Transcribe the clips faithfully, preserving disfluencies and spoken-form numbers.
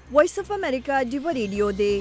وایس اف امریکا ډیو ریډیو دی.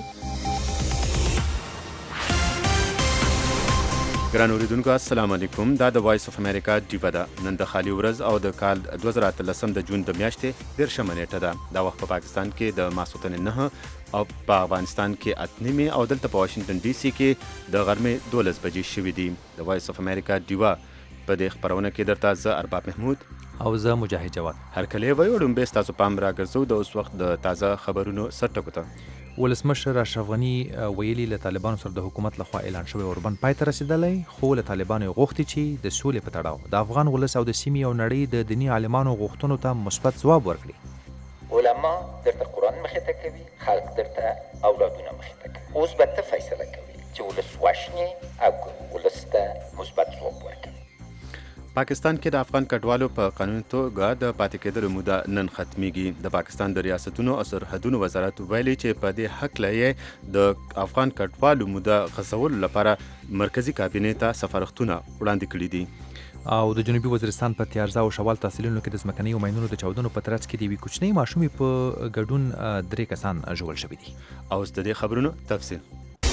ګران اوریدونکو السلام علیکم. دا د وایس اف امریکا ډیو ده. نن د خالي ورځ او د کال دوه زره اتلسم د جون د میاشتې دیرشمه نیټه ده. دا وخت په پاکستان کې د ماسخوتن نه او په افغانستان کې اته نیمې او دلته په واشنگټن ډي سي کې د غرمې دولس بجې شوې دي. د وایس اف امریکا ډیو په دې خبرونه کې درته زه ارباب محمود او زه مجاهد جواد هر کله وایو به تاسو پام راګرځو د اوس وخت د تازه خبرونو سرټکو ته. ولسمشر اشرف غنی ویلي له طالبانو سره د حکومت لخوا اعلان شوی اوربند پای ته رسیدلی، خو له طالبانو غوښتي چې د سولې په تړاو د افغان ولس او د سیمې او نړۍ د دیني عالمانو غوښتنو ته مثبت ځواب ورکړي. علما درته قرآن مخې ته کوي، خلک درته اولادونه مخې ته کوي. اوس به ته فیصله کوي چې ولس واشني او ولس ته مثبت ځواب ورکړي. پاکستان کې د افغان کډوالو په قانوني توګه د پاتې کېدلو موده نن ختمیږي. د پاکستان د ریاستونو او سرحدونو وزارت ویلي چې په دې حق لې د افغان کډوالو موده غځولو لپاره مرکزی کابینې ته سفارښتونه وړاندې کړي دي. او د جنوبي وزیرستان په تیارزا او شوال تحصیلونو کې د ځمکنیو ماینونو د چاودنو په ترڅ کې د یوې کوچنۍ ماشومې په ګډون درې کسان ژوبل شوي دي. اوس د دې خبرونو تفصیل.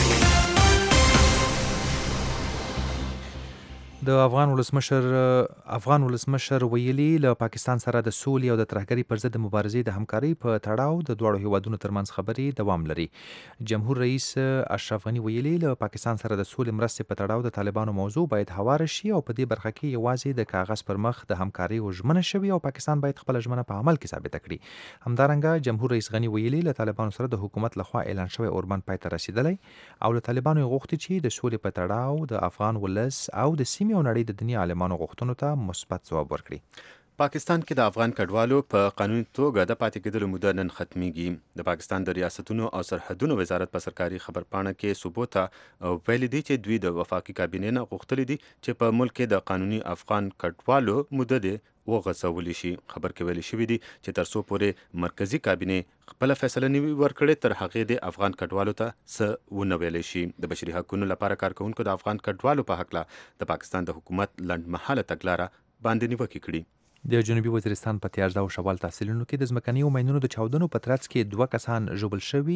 د افغان ولسمشر افغان ولسمشر ویلي له پاکستان سره د سولې او د ترهګرۍ پر ضد د مبارزې د همکارۍ په تړاو د دواړو هیوادونو ترمنځ خبرې دوام لري. جمهور رئیس اشرف غنی ویلي له پاکستان سره د سولې مرستې په تړاو د طالبانو موضوع باید هواره شي او په دې برخه کې یوازې د کاغذ پر مخ د همکارۍ ژمنه شوي او پاکستان باید خپل ژمنه په عمل کې ثابته کړي. همدارنګه جمهور رئیس غنی ویلي له طالبانو سره د حکومت لخوا اعلان شوی اوربند پای ته رسیدلی او له طالبانو غوښتي چې د سولې په تړاو د افغان ولس او د سیمې او نړۍ د دنیا عالمانو غوښتنو ته مثبت ځواب ورکړي. پاکستان کې د افغان کډوالو په قانوني توګه د پاتې کېدلو موده نن ختمیږي. د پاکستان د ریاستونو او سرحدونو وزارت په سرکاري خبرپاڼه کې ثبوت ویلي دی چې دوی د وفاقي کابینې نه غوښتلي دي چې په ملک کې د قانوني افغان کډوالو موده دې وغځولی شي. خبر کې ویلي شوي دي چې تر څو پورې مرکزی کابینې خپل فیصله نه وي ورکړې تر هغې د افغان کډوالو ته څه ونه ویلی شي. د بشري حقوقو لپاره کارکوونکو د افغان کډوالو په هکله د پاکستان د حکومت لنډمهاله تګلاره باندې نیوکې کړي. د جنوبي وزیرستان په تیارزا او شوال تحصیلونو کې د ځمکنیو ماینونو د چاودنو په ترڅ کې دوه کسان ژوبل شوي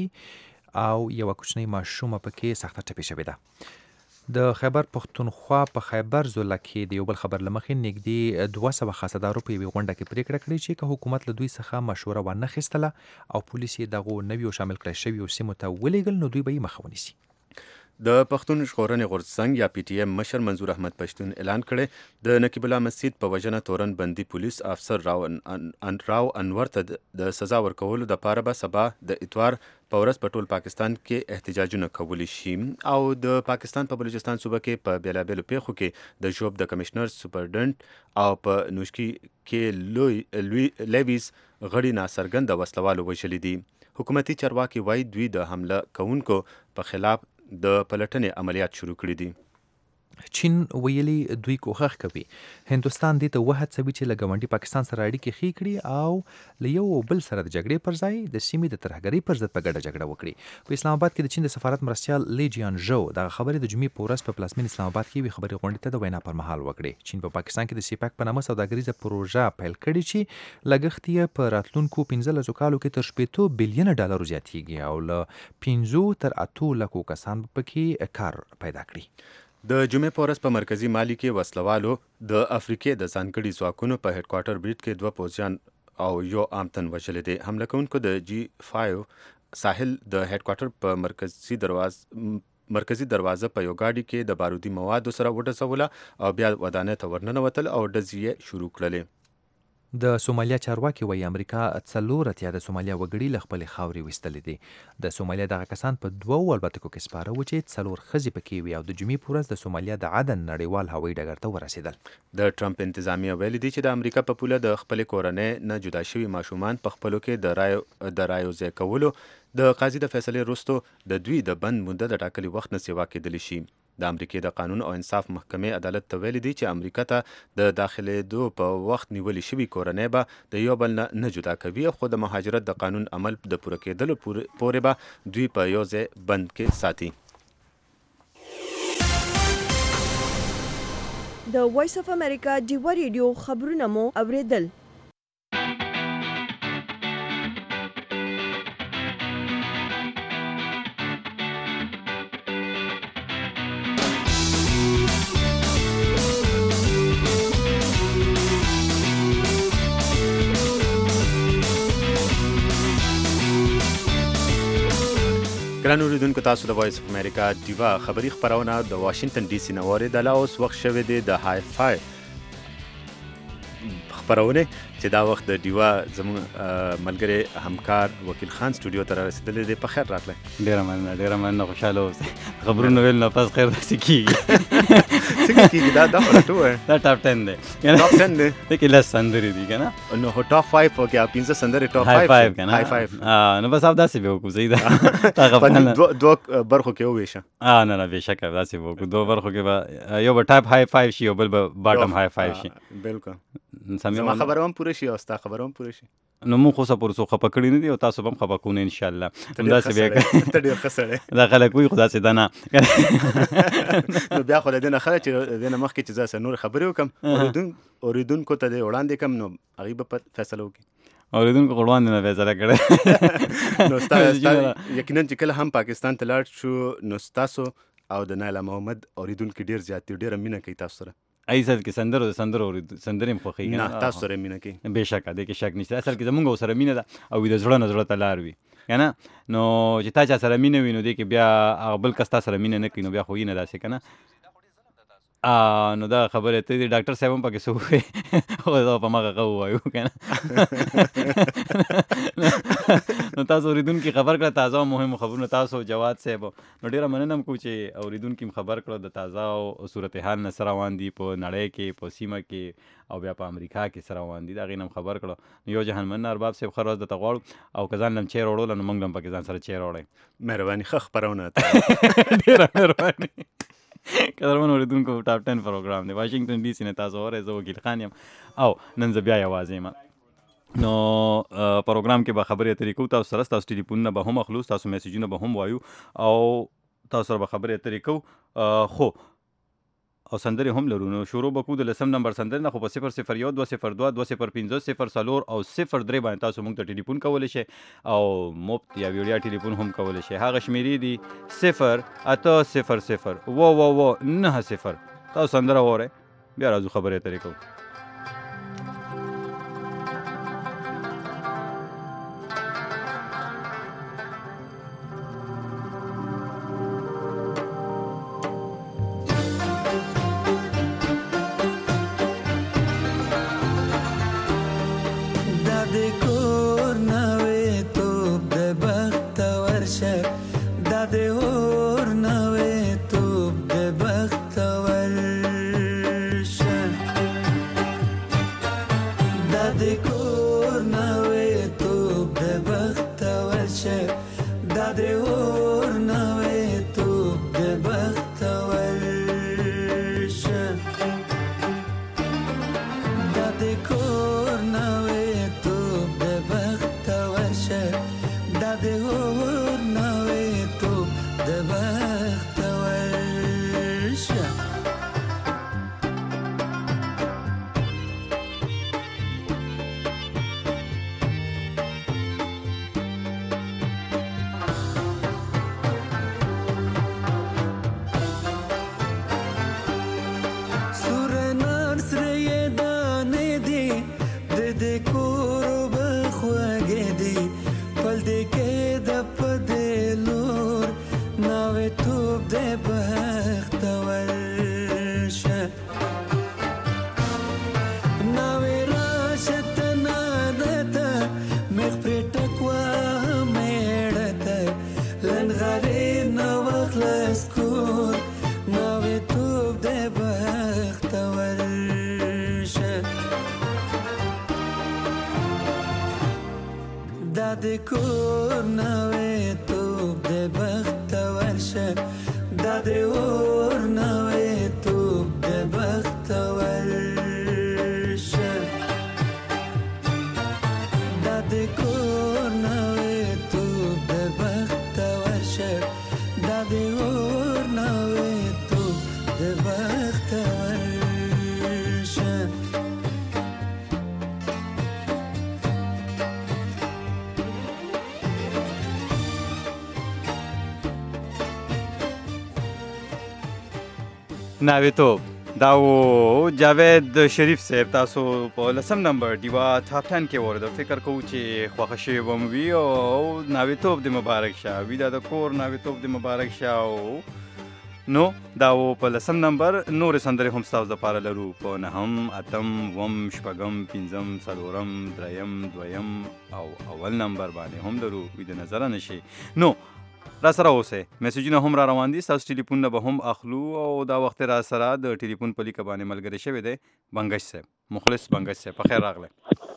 او یوه کوچنۍ ماشومه پکې سخته ټپي شوې ده. د خیبر پښتونخوا په خیبر ضلع کې د یو بل خبر له مخې نږدې دوه سوه خاصدارو په یوې غونډه کې پرېکړه کړې چې که حکومت له دوی څخه مشوره وانخیستله او پولیس یې دغو نویو شامل کړی شویو سیمو ته ولېږل نو دوی به یې مخه ونیسي. د پښتون ژغورنې غورځنګ یا پی ټی ایم مشر منظور احمد پښتون اعلان کړی د نقیب الله مسجد په وژنه تورن بندي پولیس افسر راو ان راو انور ته د سزا ورکولو لپاره به سبا د اتوار په ورځ په ټول پاکستان کې احتجاجونه کولی شي. او د پاکستان په بلوچستان صوبه کې په بیلابیلو پیښو کې د ژوب د کمشنر سپرډنټ او په نوشکی کې لوی لوی لیویز غړي ناڅرګنده وسلوالو وژلي دي. حکومتي چارواکي وایي دوی د حمله کوونکو په خلاف د پلټنې عملیات شروع کړي دي. چین ویلي دوی کوښښ کوي هندوستان دې ته وهڅوي چې له ګاونډي پاکستان سره اړیکې ښې کړي او له یو بل سره د جګړې پر ځای د سیمې د ترهګرۍ پر ضد په ګډه جګړه وکړي. په اسلام آباد کې د چین د سفارت مرستیال لی جیان ژو دغه خبرې د جمعې په ورځ په پلازمین اسلام آباد کې یوې خبري غونډې ته د وینا پر مهال وکړې. چین په پاکستان کې د سیپاک په نامه سوداګریزه پروژه پیل کړې چې لګښت یې په راتلونکو پنځلسو کالو کې تر شپېتو بلیونه ډالرو زیاتېږي او له پنځو تر اتو لکو کسان پکې کار پیدا کړي. د جمعې په ورځ په مرکزی مالي کې وسلوالو د افریقې د ځانګړي ځواکونو په هډ کوارټر بریټ کې دوه پوځیان او یو عام تن وژلی دی. حمله کوونکو د جی فایو ساحل د هډ کوارټر په مرکزی دروازه مرکزی دروازه په یو گاډي کې د بارودي موادو سره وډزوله او بیا ودانۍ ته ورننوتل او ډزې یې شروع کړلې. د سومالیا چارواکي وایي امریکا څلور اتیا د سومالیا وګړي له خپلې خاورې ویستلي دي. د سومالیا دغه کسان په دوو الوتکو کې سپاره وو چې څلور ښځې پکې وي او د جمعې په ورځ د سومالیا د عدن نړیوال هوایي ډګر ته ورسېدل. د ټرمپ انتظامیه ویلي دي چې د امریکا په پوله د خپلې کورنۍ نه جدا شوي ماشومان په خپلو کې د رایو د رایو ځای کولو د قاضي د فیصلې وروسته د دوی د بند موده د ټاکلي وخت نه سیوا کېدلی شي. د امریکې د قانون او انصاف محکمې عدالت ته ویلي دي چې امریکا ته د داخلېدو په وخت نیولې شوي کورنۍ به د یو بل نه نه جدا کوي، خو د مهاجرت د قانون عمل د پوره کېدلو پورې به دوی په یو ځای بند کې ساتي. د وایس اف امریکا ډیو ریډیو خبرونه مو اوریدل. ګران اوریدونکو تاسو د وایس اف امریکا ډیوا خبری خبرونه د واشنگټن ډي سي نواري د لا اوس وخت شوه دی د های فای خبرونه چې دا وخت د ډیوا زموږ ملګری همکار وکیل خان سټوډیو ته رسیدلی دی. په خیر راغلی. ډیره مننه ډیره مننه خوشاله اوسئ. خبرونه ویل نه پس خیر داسې کېږي. څنګه کېږي دا دا خو راټو وایه دا ټاپ ټن دی ټاپ ټن دی دکې لس سندرې دي که نه نو هو ټاپ فایو کې او پنځه سندرې ټاپ های فایو فایو که های نه فایو نو بس او داسې به وکړو صحیح ده تا په غفله دوه دوه برخو کې وویشه. نه نه بېشکه داسې به وکړو دوه برخو کې به یو به ټاپ های فایو شي او بل به باټم های فایو شي. بالکل سمې زما خبره هم پوره شي او ستا خبره هم پوره شي. نو موږ خو څه پورې څوک خفه کړي نه دي او تاسو به هم خفه کوو نه انشاءالله. همداسې بیا ته ډېر ښه سړی دا خلک وایي خو داسې ده نه نو بیا خو له دې نه ښه ده چې د دې نه مخکې چې زه څه نورې خبرې وکړم اورېدونکو ته دې وړاندې کړم نو هغوی به فیصله وکړي. اورېدونکو خو وړاندې نه فیصله کړې نو ستا یقینا چې کله هم پاکستان ته لاړ شو نو ستاسو او د نایله محمد اورېدونکي ډېر زیات دي ډېره مینه کوي تاسو سره. ای اصل کې سندرو د سندرو سندرې هم خوښېږي نه تاسو سره مینه کوي بېشکه دې کې شک نشته. اصل کې زمونږ سره مینه ده او د زړه نه زړه ته لار وي که نه نو چې تا چا سره مینه وي نو دې کې بیا هغه بل کس تا سره مینه نه کوي نو بیا خو یې نه داسې که نه نو دا خبره ته دی ډاکټر صاحب هم پکې څه ووایي خو په مغه هغه ووایو که نه نو تاسو اورېدونکي خبر کړه تازه او مهمو خبرونه تاسو جواد صاحب نو ډېره مننه کوو چې اورېدونکي هم خبر کړه د تازه او صورتحال نه څه روان دي په نړۍ کې په سیمه کې او بیا په امریکا کې څه روان دي د هغې نه هم خبر کړه. نو یو جهان مننه ارباب صاحب ښه ورځ درته غواړو او که ځان لم چیر وړوله نو موږ هم پکې ځان سره چیر وړئ. مهرباني ښه خپرونه ډېره مهرباني. قدرمن اورېدونکو ټاپ ټن پروګرام دی واشنګټن ډي سي نه تاسو اورئ زه وکیل خان یم او نن زه بیا یوازې یم. نو پروګرام کې به خبرې اترې کوو تاسو سره ستاسو ټلیفونونه به هم اخلو ستاسو میسیجونه به هم وایو او تاسو سره به خبرې اترې کوو خو او سندرې هم لرو. نو شروع به کوو د لسم نمبر سندرې نه خو په صفر صفر یو دوه صفر دوه دوه صفر پنځه صفر څلور او صفر درې باندې تاسو موږ ته ټلیفون کولی شئ او مفت یا ویډیا ټلیفون هم کولی شئ. هغه شمیرې دي صفر اته صفر صفر اوه اوه اوه نهه صفر. تاسو سندره واورئ بیا راځو خبرې اترې کوو. ناوېتوب دا و جاوید شریف صاحب تاسو په لسم نمبر دیوا ټاپ ټن کې ورده فکر کوم چې خوښه شوی وم وی او ناویتوب د مبارک شه وی دا د کور ناویتوب د مبارک شه او نو دا و په لسم نمبر نور سندرې هم ستاسو لپاره لرو په نهم اتم وم شپږم پنځم څلورم دریم دویم او اول نمبر باندې هم لرو وی د نظر نشي نو را سره اوسه میسجونه هم را روان دي تاسو ټلیفون به هم اخلو او دا وخت را سره د ټلیفون په لیک باندې ملګری شوی دی بنگش صاحب مخلص بنگش صاحب په خیر راغله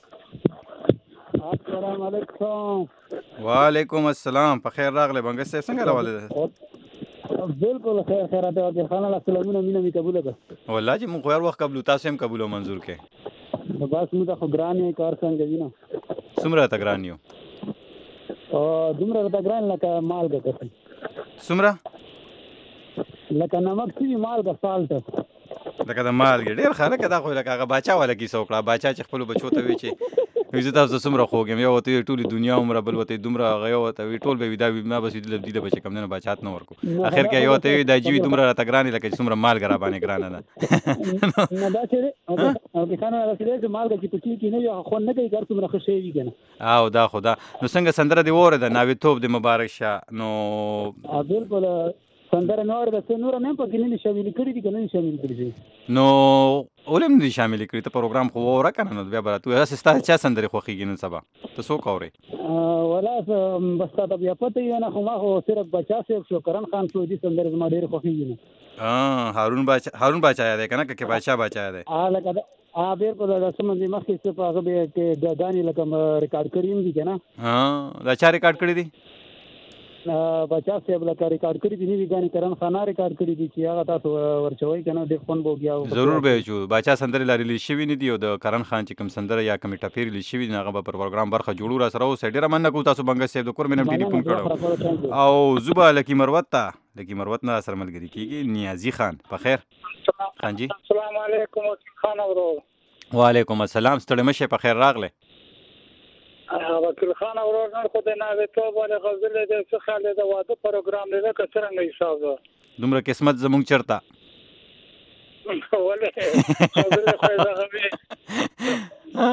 السلام علیکم وعلیکم السلام په خیر راغله بنگش صاحب څنګه راواله ده بالکل خیر خیرات او د خانه سلامونه مینه می قبول ده والله چې مونږ خو وخت قبول تاسو هم قبول او منظور کې بس موږ خو ګرانې کار څنګه وینم څومره تا ګرانیو او دومره راته ګران لکه مالګه کسي څومره لکه نمک چې مالګه سالټ لکه د مالګې ډېر خلک دا خو لکه هغه باچا والا کیسه وکړه باچا چې خپلو بچو ته وی چې وي زه تاسو څومره خوږ یم یو ورته وي ټولې دنیا عمره بل ورته دومره هغه یو ورته وي ټول به وي دا وي ما بس دي له بچې کم نه باچات نه ورکو اخر کې یو ورته وي دا جي وي دومره راته ګرانې لکه چې څومره مالګه را باندې ګرانه ده نه دا چې او د خانه رسېدل چې مالګه چې پکې کې نه وي خو نه کوي کار څومره ښه شوی وي که نه او دا خو دا نو څنګه سندره دې واورېده ناویتوب دې مبارک شه نو بالکل سندره مې واورېده څه نوره مې هم پکې نه دي شاملې کړي دي که نه دي شاملې کړي دي نو ولې هم نه دي شاملې کړي ته پروګرام خو واوره که نه نو بیا به راته وایې هسې ستا چا سندرې خوښېږي نن سبا ته څوک اورې ولا بس تا ته بیا پته وي نه خو ما خو صرف بچا صاحب شو کرن خان شو دي سندرې زما ډېرې خوښېږي نه هارون باچا هارون باچا یاد دی که نه که باچا باچا یاد دی لکه ها بالکل دا سمندې مخکې څه په هغه به کې د دانې لکه ریکارډ کړي هم دي که نه دا چا ریکارډ کړي دي بچا صاحب لکه ریکارډ کړي دي نوي ګانې کرن خانه ریکارډ کړي دي چې هغه تاسو ورچوئ که نه ډېر خوند به وکړي ضرور به وچو باچا سندرې لا ریلیز شوي نه دي او د کرن خان چې کوم سندره یا کومې ټپې ریلیز شوي دي هغه به پر پروګرام برخه جوړو را سره اوسئ ډېره مننه کوم تاسو بنګس صاحب د کور مې نم ټلیفون کړی او زه به لکي مروت ته لکي مروت نه سره ملګري کېږي نیازي خان په خیر خان جي السلام علیکم خان اورو وعلیکم السلام ستړی مشه په خیر راغله وکیل خان اورور نن خو د ناویتوب ولې غزلې د څه خیال د واده پروګرام دی که څرنګه حساب ده دومره قسمت زمونږ چرته ولې غزلې خو یې دغه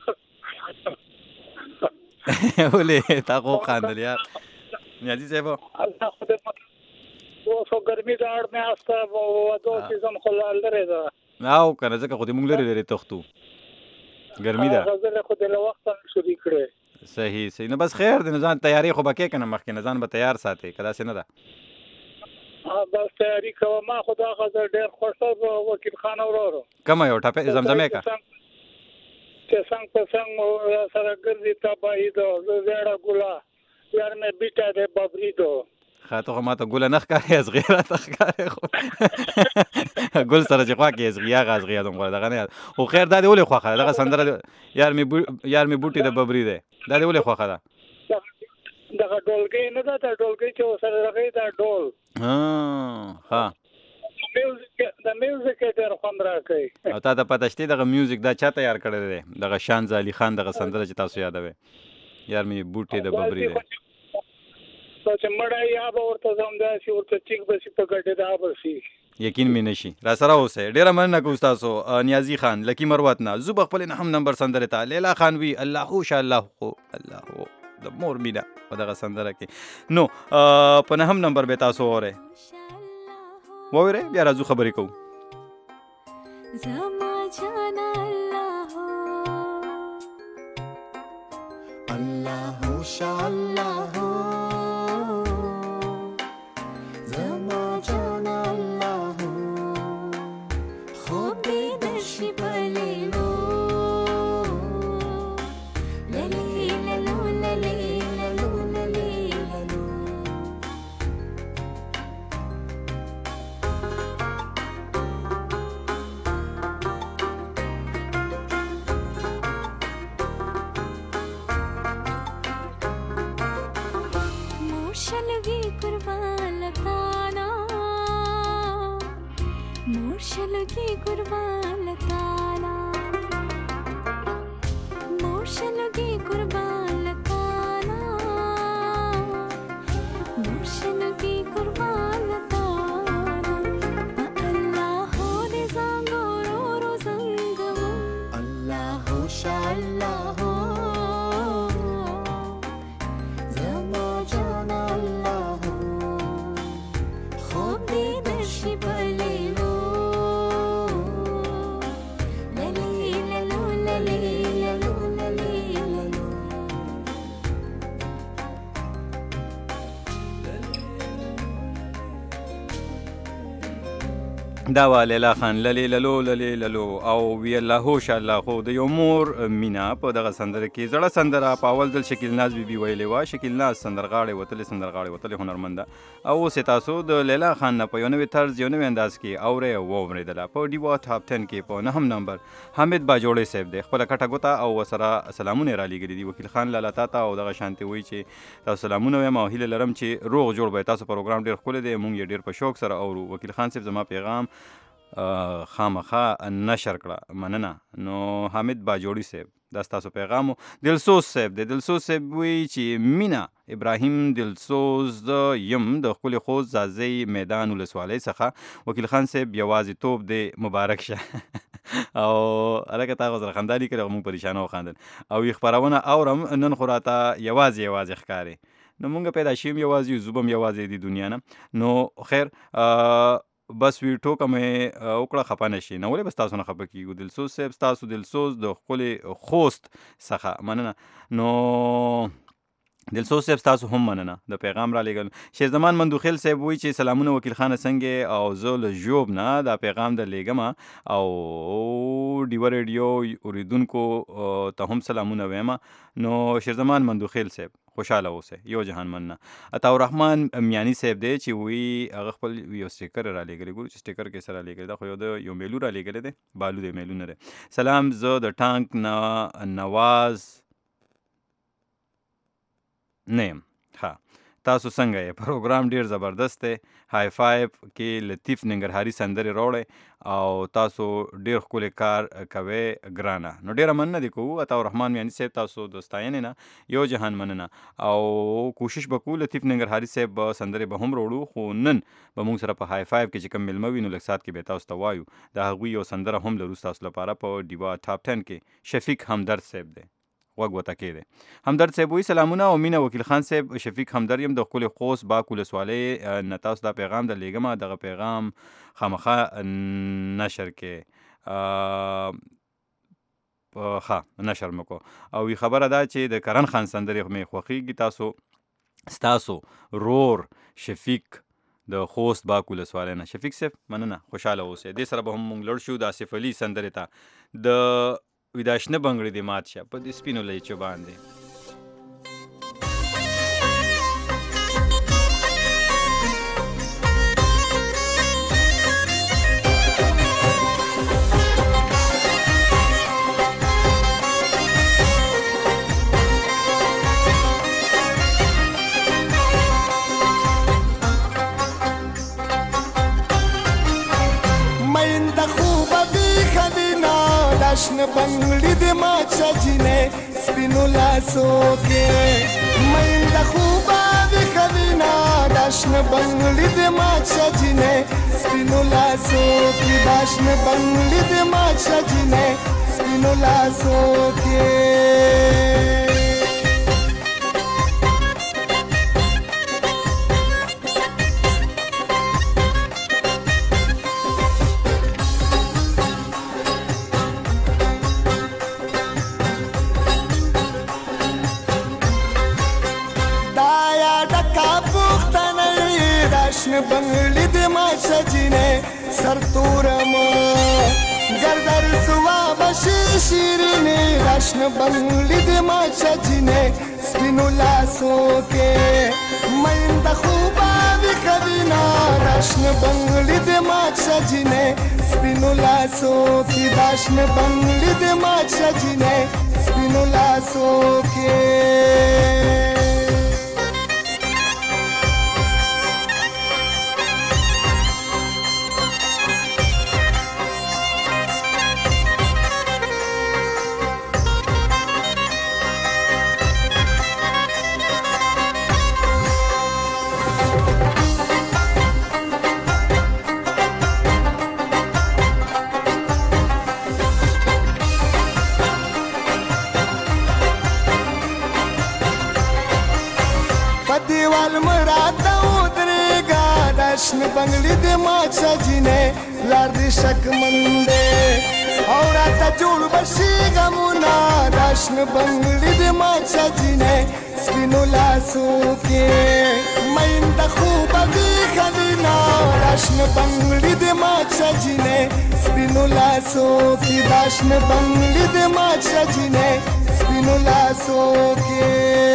وي ولې تا خو خاندل یار نیازي صاحب الله خو دې اوس خو ګرمي د اړ نه استه واده سیزن خو لرې ده او که نه ځکه خو دې مونږ لرې لرې تختو ګرمي ده غزل خو د وخت شروع کړې صحیح صحیح نو بس خیر د نزان تیاری خو بکې کنه مخکې نزان به تیار ساتي کدا څه نه ده ها بس تیاری کوم ما خدا غزل ډېر خوښه وکیل خان اورورو کوم یو ټاپه زمزمه کا چې څنګه په څنګه سره ګرځي تباہی دو زړه ګلا یار مې بیٹا دې ببری دو خاطر خو ماته ګل نه ښکاري از غیره تخکاري خو ګل سره چې خوا کې از غیا غاز غیا دغه دغه نه خو خیر دا دی ولې خوخه دغه سندره یار می یار می بوټي د ببري دی دا دی ولې خوخه ده دغه ډولګي نه ده دا ډولګي چې سره راغی دا ډول ها ها میوزیک د میوزیک ډېر خوند راکوي او تا ته پته شته دغه میوزیک دا چا تیار کړی دی دغه شان علي خان دغه سندره چې تاسو یادوي یار می بوټي د ببري دی چې مړی یا به ورته زم داسې ورته ټیک به شي په ګډې دا به شي یقین مې نشي را سره اوسئ ډېره مننه کوم تاسو نیازي خان لکي مروت نه زه به خپل نهم نمبر سندرې ته لیلا خان وي الله شاء الله الله د مور مینا په دغه سندره کې نو په نهم نمبر به تاسو اورئ واورئ بیا راځو خبرې کوو زما جانا الله الله شاء الله मोर्शलगी कुर्बान ताला मोर्शलगी कुर्बान ताला मोर्शलगी कुर्बान ताला अल्लाह हो रिज़ा دا وا لیلا خان للی للو للی للو او وی الله هو شاء الله خو د یو مور مینا په دغه سندره کې زړه سندره په اول دل شکیل ناز بي بي ویلې وا شکیل ناز سندرغاړي وتل سندرغاړي وتل هنرمنده او ستاسو د لیلا خان نه په یو نوې طرز یو نوې انداز کې اوره و وریدله په ډیوا ټاپ ټن کې په نهم نمبر حامد باجوړی صاحب د خپل کټه ګوتا او وسره سلامونه را لګري دي وکیل خان لالا تا او دغه شانتي وی چې تاسو سلامونه وایم او هیله لرم چې روغ جوړ به تاسو پروګرام ډیر خپل دی مونږ یې ډیر په شوق سره اورو وکیل خان صاحب زما پیغام خامخا نشر کړه مننه نو حامد باجوړی صاحب دا ستاسو پیغام دلسوز صاحب د دلسوز صاحب وی چې مینا ابراهیم دلسوز یم د خپل خوز زازی میدان ولسوالۍ څخه وکیل خان صاحب یوازې توپ دی مبارک شه او الکه تا غوړه خندالي کړه مو پریشانه وخاندل او یې خبرونه اورم نن خوراته یوازې یوازې ښکاری نو مونږ پیدا شیم یوازې زوبم یوازې دی دنیا نه نو خیر بس وی ټوکه مې وکړه خفه نه شي نو ولې بس تاسو نه خفه کیږو دلسوز صاحب تاسو دلسوز د خپلې خوست څخه مننه نو دلسوز صاحب تاسو هم مننه د پیغام را لېږل شیر زمان مندوخیل صاحب وایي چې سلامونه وکیل خان څنګه او زه له ژوب نه دا پیغام در لېږم او ډیوه ریډیو اوریدونکو ته هم سلامونه وایم نو شیر زمان مندوخیل صاحب خوشاله اوسه یو جهان مننه عطاء الرحمن میانی صاحب دی چې وی هغه خپل یو سټیکر را لېږلی ګورو چې سټیکر کې سره لېږلی دا خو یو د یو میلو را لېږلی دی بالو دی میلو نه دی سلام زه د ټانک نه نواز نه یم ها تاسو څنګه یې پروګرام ډیر زبردست دی های فایو کې لطیف ننګرهاري سندرې راوړی او تاسو ډیر ښکلی کار کوئ ګرانه نو ډیره مننه دې کوو عطاء الرحمن میاني صاحب تاسو د ستاینې نه یو جهان مننه او کوشش به کوو لطیف ننګرهاري صاحب به سندرې به هم راوړو خو نن به موږ سره په های فایو کې چې کوم میلمه وي نو لږ ساعت کې به تاسو ته وایو د هغوی یو سندره هم لرو ستاسو لپاره په ډیوا ټاپ ټن کې شفیق همدرد صاحب دی غوږ وته کېدی همدرد صاحب وایي سلامونه او مینه وکیل خان صاحب شفیق همدرد یم د ښکلې خوست باک ولسوالۍ نه تاسو دا پیغام در لېږمه دغه پیغام خامخا نشر کې ښه نشر مې کو او وی خبره ده چې د کرن خان سندرې مې خوښېږي تاسو ستاسو رور شفیق د خوست باک ولسوالۍ نه شفیق صاحب مننه خوشحاله اوسئ دې سره به هم مونږ لړ شو د آصف علي سندرې ته د وی دا شنه بنګړې دې مات شه په دې سپینو لیچو باندې شنه بنگړي د ما چجینه سپینو لاسو کې مینده خوبه د خوینا دا شنه بنگړي د ما چجینه سپینو لاسو کې دا شنه بنگړي د ما چجینه سپینو لاسو کې بنگلی دی ما چجینه سر تورم گردر سوا بشی شیرینه راشن بنگلی دی ما چجینه سپینو لاسو که من دا خوبا بی خوینا راشن بنگلی دی ما چجینه سپینو لاسو که راشن بنگلی دی ما چجینه سپینو لاسو که شنه بنگلی دی ما چجینه لار دی شکمنده او راته جوړ بشي غمونه دا شنه بنگلی دی ما چجینه سپینو لاسو کې مینده خوبه دی خوینا دا داشن بنگړي د ما چجینه سپینو لاسو کې داشن بنگړي د ما چجینه سپینو لاسو کې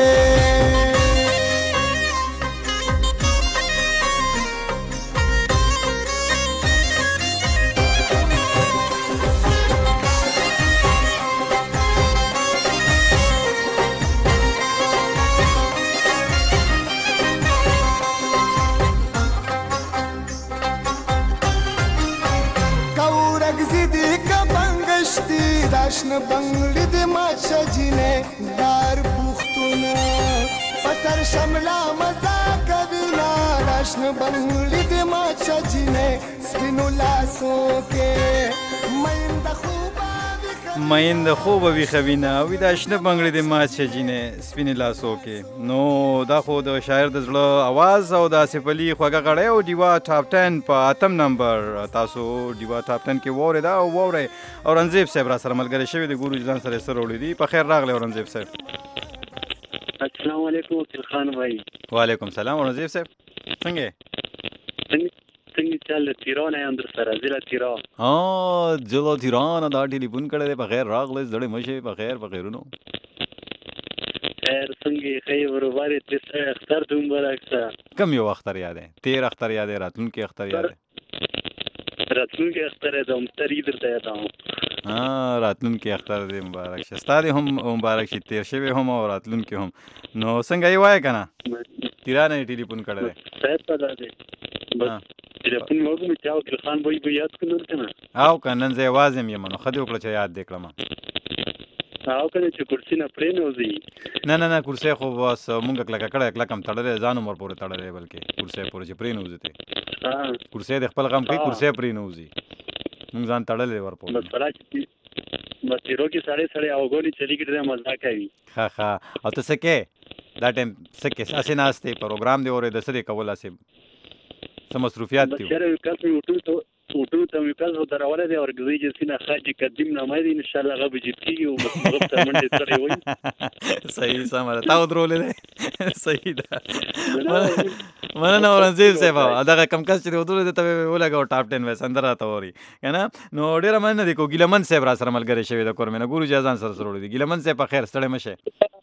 داشن بنگړي د ما چجینه دار پختونه پسر شملا مزا کوینا داشن بنگړي د ما چجینه سپینو لاسو کې مېند خوبا مېند خوبا وی خوینا وی داشن بنگړي د ما چجینه سپینو لاسو کې نو دا خو د شاعر د زړه आवाज او د آصف علي خوږه غړې او دیوا ټاپ ټن په اتم نمبر تاسو دیوا ټاپ ټن کې وره دا او وره اورنګزیب صاحب را سره ملګری شوی د ګورو ځان سره سره وړي دي په خیر راغلی اورنګزیب صاحب السلام علیکم وکیل خان بھائی وعلیکم سلام اورنګزیب صاحب څنګه څنګه چل تیران یم در سره ضلع تیران ها ضلع تیران دا ټلیفون کړی دی په خیر راغلی زړه مشه په خیر په خیرونو خیر څنګه خیر ورواله تاسو اختر دوم برکته کم یو اختر یاد دی تیر اختر یاد دی راتلونکي اختر یاد دی راتلونکي اختر د مستری درته یادم ها راتلونکي اختر دې مبارک شه ستاره هم مبارک شي تیر شوی هم او راتلونکي هم نو څنګه یې وای کنه تیرانه ټلیفون کړل صاحب پتا دی بس ټلیفون مو کوم چاو وکیل خان بھائی به یاد کړل کنه او کنن زه आवाज هم یم نو خدای وکړه چې یاد دکړم او کنه چې کرسی نه پرې نه وځي نه نه نه کرسی خو بس مونږ کله کړه کله کم تړلې ځان عمر پورې تړلې بلکې کرسی پورې چې پرې نه وځي ها کرسی د خپل غم کوي کرسی پرې نه وځي مونږ ځان تړلې ور پورې بس راځي بس تیرو کې ساړې ساړې اوګونی چلی کېږي مزه کوي ها ها او ته څه کې دا ټیم څه کې اسې ناشته پروګرام دی اورې د څه دی کول اسې څه مصروفیات دي بشره وکاس می وټو ته وټو ته وکاس و دراوله دی اورګزي چې سینه خاجي قدیم نه مې ان شاء الله غو جتی او مطلب ته منډه کړې وای صحیح سمره تا درولې صحیح ده مننه اورنګزیب صاحب دا کم کس چې ودرې ته ولګاو ټاپ ټن وې سندره تا وری کنه نو ډیر مننه دی کو ګیلمن صاحب را سره ملګری شوی د کورمنه ګورو جازان سره سره دی ګیلمن صاحب په خیر ستړی مشه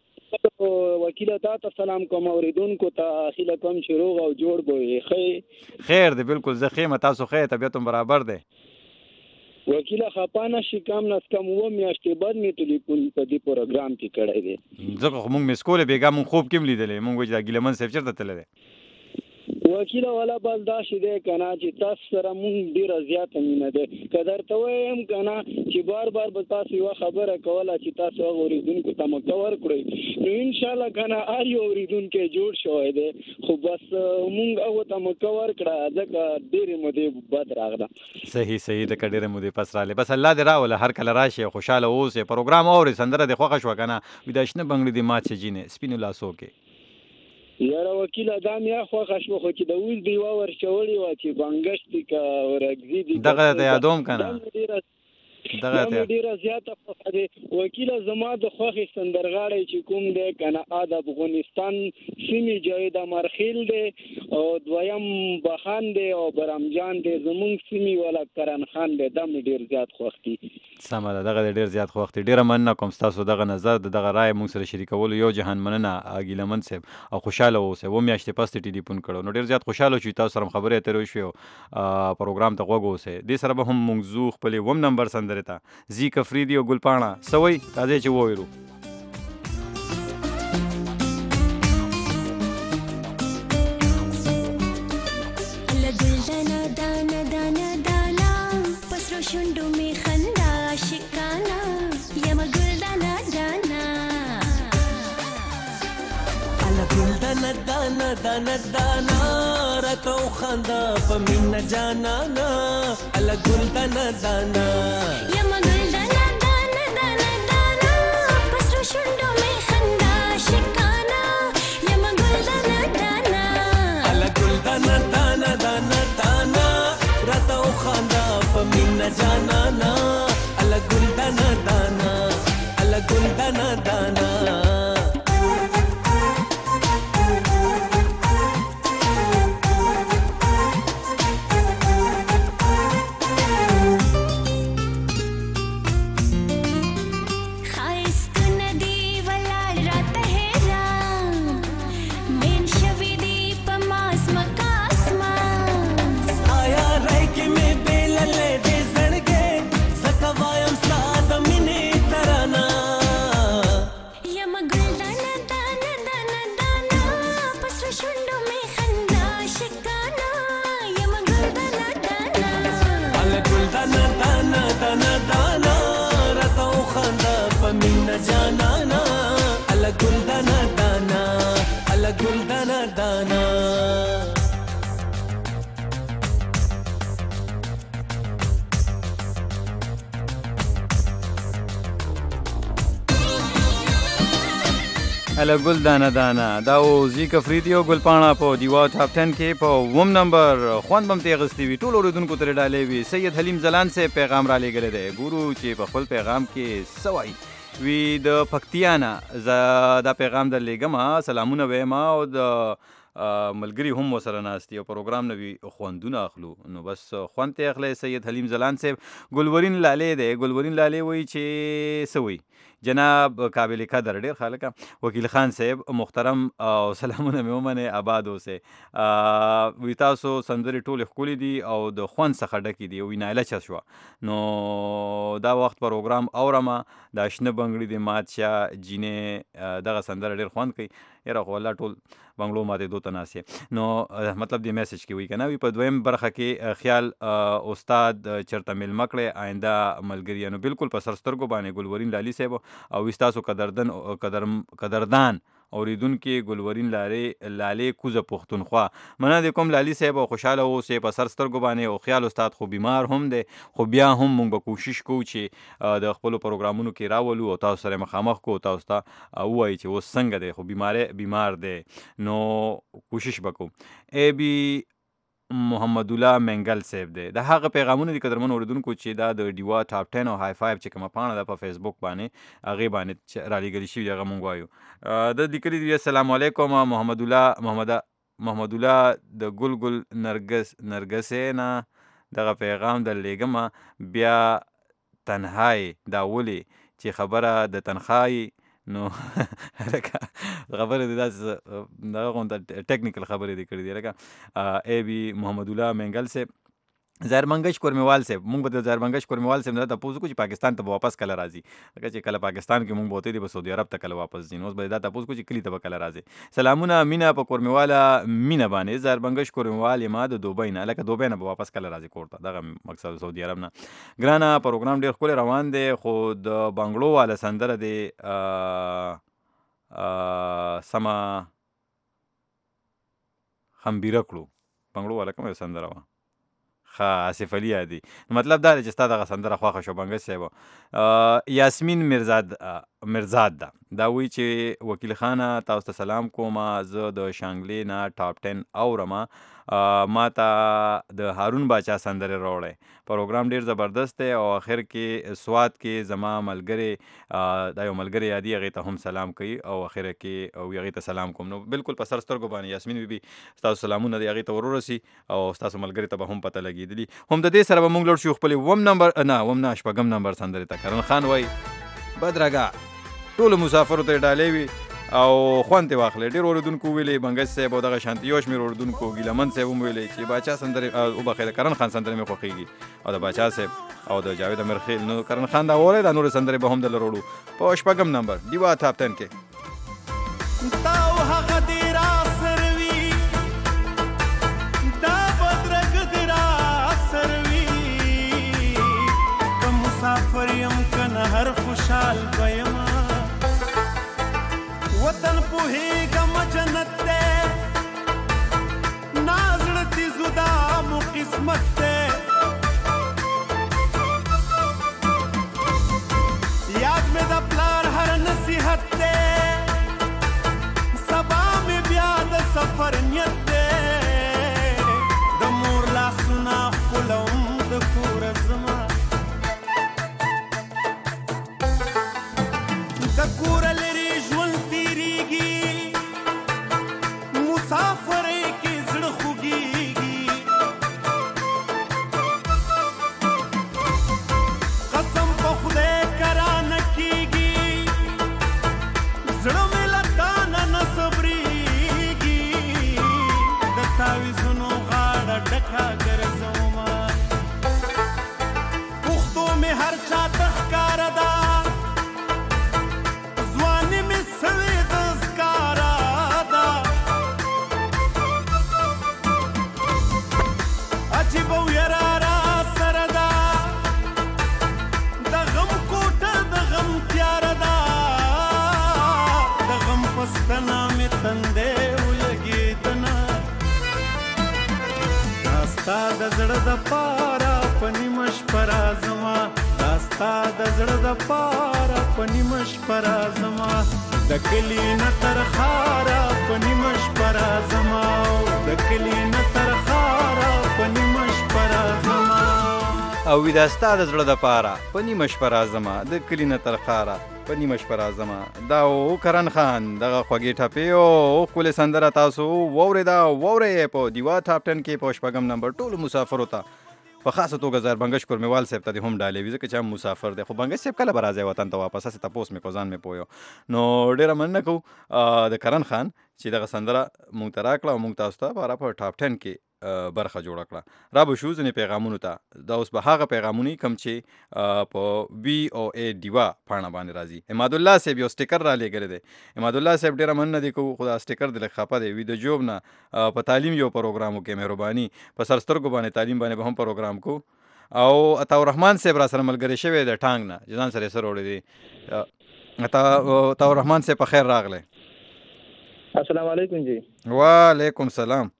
وکیل تا سلام کوم اوریدونکو ته اخیله کوم چې روغ او جوړ بوي خیر خیر دی بالکل زه خیمه تاسو خیر طبیعتم برابر دی وکیل خپانه شي کم نس کم و میاشتې بعد می ټلیفون په دې پروګرام کې کړی دی ځکه موږ مسکول بیګا مون خوب کې لیدلې مونږ وځه ګیلمن صاحب چرته تللی وکیل والا بل دا شي دی کنه چې تاسو سره مونږ ډیره زیاته مینه ده قدر ته وایم کنه چې بار بار به تاسو یو خبره کوله چې تاسو اوریدونکو ته مکور کړئ نو ان شاء الله کنه هر یو اوریدونکو جوړ شوی دی خو بس مونږ هغه ته مکور کړه ځکه ډیره مده بعد راغله صحیح صحیح د کډیره مده پس رااله بس الله دې راوله هر کله راشي خوشاله اوسه پروګرام اوري سندره د خوښ شو کنه وداشنه بنگړي د ماچ جینې سپینو لاسو کې یاره وکیل دا میا خوښه شو خو چې د اوس دی ور چوړی و چې بنګشت کا ورګزی دی دغه ته یادوم کنه دغه ته ډیره زیاته خوښه دی وکیل زما د خوښي سندرغاړی چې کوم دی کنه د افغانستان سیمې جاید مرخیل دی او دویم بخان دی او برامجان دی زمونږ سیمې ولا کرن خان دی دم ډیر زیات خوښ دي سمه ده دغه ډیر زیات خوښ دي ډیره مننه کوم تاسو دغه نظر دغه رائے مونږ سره شریکول یو جهان مننه ګیلمن صاحب او خوشاله اوسه و میاشتې پاس ټلیفون کړو نو ډیر زیات خوشاله شو تاسو سره خبرې اترې شو پروګرام ته غوږ اوسه دې سره به هم مونږ زو خپل وم نمبر سندره تا زی کفریدی او ګلپاڼه سوي تازه چې وویرو دانا دانا دانا راتو خندا پمینا جانا نا الا گل دانا دانا یما گل دانا دانا دانا دانا پسرو شندو می خندا شکانا یما گل دانا دانا الا گل دانا دانا دانا دانا راتو خندا پمینا جانا نا الا گل دانا دانا الا گل دانا دانا में खंदा शिकाना यम गुलदाना दाना अला गुलदाना दाना दाना दाना रता खंदा पमीना जाना ना अला गुलदाना दाना अला गुलदाना दाना اله ګل دانه دانه دا او زیک افریدی او ګل پاڼه په دیوا ټاپ ټن کې په وم نمبر خوان بم ته غستی وی ټول اوریدونکو تر ډالې وی سید حلیم زلان سے پیغام را لګل دی ګورو چې په خپل پیغام کې سوای وی د پکتیانا دا پیغام در لګما سلامونه وېما او د ملګری هم وسره ناستي او پروګرام نوی خوندونه اخلو نو بس خوان ته اخلي سید حلیم زلان سے ګلورین لاله دی ګلورین لاله وی چې سوي جناب قابل قدر ډیر خلک وکیل خان صاحب محترم او سلامونه مې ومنه آباد اوسه وی تاسو سندري ټول خولي دي او د خوان څخه ډکی دي او وینایله چا شو نو دا وخت پروګرام اورما د شنه بنگړي د ماتشا جینې دغه سندره ډیر خوان کوي یره خو الله ټول بنگلو ماته دوه تناسي نو مطلب دی میسج کې وی کنه وی په دویم برخه کې خیال استاد چرته مل مکړه آینده ملګری نو بالکل په سرسترګو باندې ګلورین لالي صاحب او وستاسو قدردن قدر قدردان اوریدونکو ګلورین لارې لالې کوزه پښتونخوا منه د کوم لالي صاحب خوشاله اوسه په سرسترګو باندې او خیال استاد خو بیمار هم دی خو بیا هم موږ به کوشش کوو چې د خپل پروګرامونو کې راولو او تاسو سره مخامخ کو تاسو ته وایي چې اوس څنګه دی خو بیمار بیمار دی نو کوشش وکړو ای بي محمد الله منګل صاحب دی د هغه پیغامونه د قدرمن اوریدونکو چې دا د ډیوا ټاپ ټن او های فایو چې کومه پاڼه ده په فیسبوک باندې هغه باندې را لګل شي هغه مونږ وایو د لیکلي دی السلام علیکم محمد الله محمد محمد الله د ګل ګل نرګس نرګسه نه دغه پیغام در لګم بیا تنهایی دا ولي چې خبره د تنخای نو لکه خبره دي داسې دغه غونډه ټیکنیکل خبرې دي کړې دي لکه ای بي محمد الله منګل صاحب زرمنګش کورمیوال صاحب مونږ به د زرمنګش کورمیوال صاحب نه تاسو کو چې پاکستان ته واپس کله راځي لکه چې کله پاکستان کې مونږ بوته دي په سعودي عرب ته کله واپس ځین اوس به دا تاسو کو چې کلی ته کله راځي سلامونه مینا په کورمیواله مینا باندې زرمنګش کورمیوال ما د دوبۍ نه لکه دوبۍ نه واپس کله راځي کوړه دغه مقصد سعودي عرب نه ګرانه پروګرام ډیر خپل روان دی خو د بنگلو والا سندره دی سما خمبيره کړو بنگلو والا کومه سندره وا خا آصف علی عادي مطلب دا چې ستاسو د سندره خواخه شو بنګ صاحب یاسمین مرزاد مرزاد دا دا وی چې وکیل خانه تاسو ته سلام کوم زه د شانګلی نه ټاپ ټن اورما ما ته د هارون باچا سندره راوړې پروګرام ډیر زبردست دی او اخر کې سواد کې زما ملګری دا یو ملګری یادی هغه ته هم سلام کوي او اخر کې او هغه ته سلام کوم نو بالکل په سر سترګو باندې یاسمین بیبي تاسو سلامونه دی هغه ته ورورسي او تاسو ملګری ته به هم پته لګیدلی هم د دې سره به مونږ لور شو خپل وم نمبر نه وم نه شپږم نمبر سندره ته کرن خان وای بدرګه ټول مسافر ته ډالې وی او خوانته واخلې ډیر اوردونکو ویلې بنګس صاحب او دغه شانتي یوش مې اوردونکو ګیلمن صاحب ویلې چې باچا سندره او بخیر کرن خان سندره مې خوخیږي او د باچا صاحب او د جاوید امرخیل نو کرن خان دا وره د نور سندره به هم د لروړو په شپږم نمبر دیوا ټاپ ټن کې تاو هغه دی را سروي دا بدرګ دی را سروي کوم مسافر يم کنه هر خوشحال بیم وطن پوهیگم جنت تے نازلتی زدا مو قسمت تے یاد میں دا پلار ہر نصیحت تے سبا میں بیاد سفر نیت تے دا مور لا سنا خلوم دا کور زمان دا کور لری د زړه د پاره په نیمه شپه راځما دا ستا د زړه د پاره په نیمه شپه راځما د کلي نه تر ښاره په نیمه شپه راځما د کلي نه تر ښاره په نیمه شپه راځما او ودا ستا د زړه د پاره په نیمه شپه راځما د کلي نه تر ښاره په نیمه شپه راځما دا و کرن خان دغه خوږې ټپې او ښکلې سندره تاسو واورېده واورئ په دیوا ټاپ ټن کې په شپږم نمبر ټولو مسافرو ته په خاصه توګه زهر بنګش کورمیوال صاحب ته دې هم ډالې وي ځکه چې هم مسافر دی خو بنګش صاحب کله به راځي وطن ته واپس هسې تپوس مې کو ځان مې پویو نو ډېره مننه کوو د کرن خان چې دغه سندره مونږ ته راکړه او مونږ تاسو ته په هغه په ټاپ ټن کې برخه جوړه کړه را به شو ځینې پیغامونو ته دا اوس به هغه پیغامونه کوم چې په وی او ای ډیوا پاڼه باندې راځي اماد الله صاحب یو سټیکر را لېږلی دی اماد الله صاحب ډېره مننه دی کوو خو دا سټیکر د لږ خفه دی وي د جوب نه په تعلیم یو پروګرام وکړې مهرباني په سرسترګو باندې تعلیم باندې به هم پروګرام کو او عطا الرحمن صاحب را سره ملګری شوی د ټانګ نه چې ځان سره یې سر وړی دی عطا الرحمن صاحب په خیر راغلی السلام علیکم جی وعلیکم سلام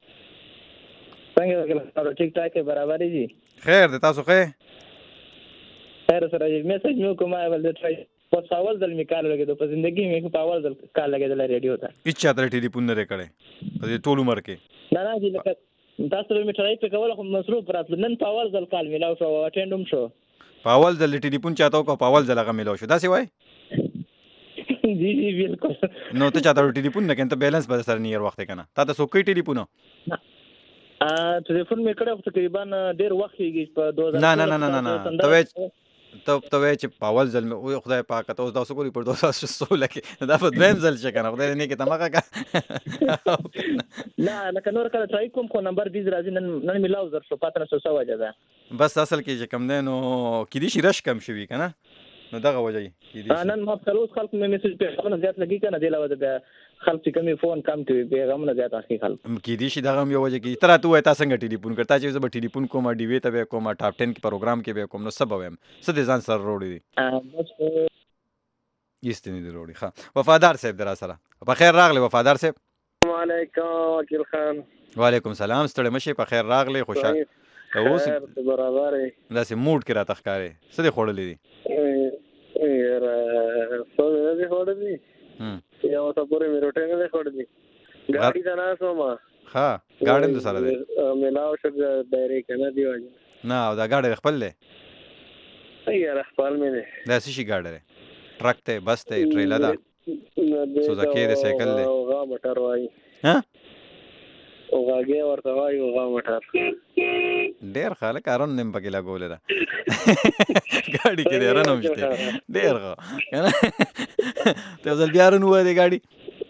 څنګه ټیک ټاک برابر دي خیر دی تاسو خیر خیر سره میسج مې کوم اول د ټرای په اول ځل مې کار لګېدو په ژوندګي مې په اول ځل کار لګېدل ریډیو ته هیڅ چا ته ټلیفون نه کړی په دې ټول عمر کې نه نه جی لکه تاسو مې ټرای په کول خو مصروف راتل نن په اول ځل کال ملاو شو اټینډوم شو په اول ځل ټلیفون چاته کو په اول ځل هغه ملاو شو دا سی وای جی جی بالکل نو ته چاته ټلیفون نه کینته بیلانس به سره نیر وخت کنه تا ته سو کوي ټلیفون ا ټلیفون مې کړو تقریبا ډیر وخت کېږي په دوه هزار نه نه نه نه نه ته ته ته چې په اول ځل مې خدای پاک ته اوس دا څه کوي په دوه هزار سولہ کې دا په دویم ځل چې کنه خدای نه کې تماکه کا نه لکه نور کله ټرای کوم خو نمبر بیس راځي نن نن ملاو زر شو پاتره سو سو وجه ده بس اصل کې چې کم ده نو کې دي شي رش کم شوی کنه نو دغه وجه کې نن ما خلاص خلک مې میسج په خونه زیات لګي کنه دی لوده به خلک چې کمی فون کم کوي پیغامونه زیات اخی خلک کې دي شي دغه یو وجه کې تر ته وای تاسو څنګه ټلیفون کړتا چې زه به ټلیفون کوم ډی وی ته به کوم ټاپ ټن کې پروګرام کې به کوم نو سبب هم څه دي ځان سره وروړي دي بس یستنی دی وروړي ها وفادار صاحب در سره په خیر راغلی وفادار صاحب السلام علیکم وکیل خان وعلیکم سلام ستړي مشه په خیر راغلی خوشاله اوس برابر دا سه موډ کې را تخکارې څه دي خوړلې دي یاره څو نه دي خوړلې هم یو څه پورې مې روټه نه خوړلې ګاډي ته نه سوما ها ګاډي د سره دی ملاو شو ډایرکټ نه دی وایي نه دا ګاډي خپل دی یاره خپل مې دی دا څه شي ګاډي دی ټرک ته بس ته ټریلا ده سوزاکی د سایکل دی اوغه موټر وایي ها اوغه ورته وایي اوغه موټر ډیر خلک ارون نیم پکې لګولې ده ګاډي کې ډیر نه مشته ډیر ښه ته ځل بیا رنو وای دی ګاډي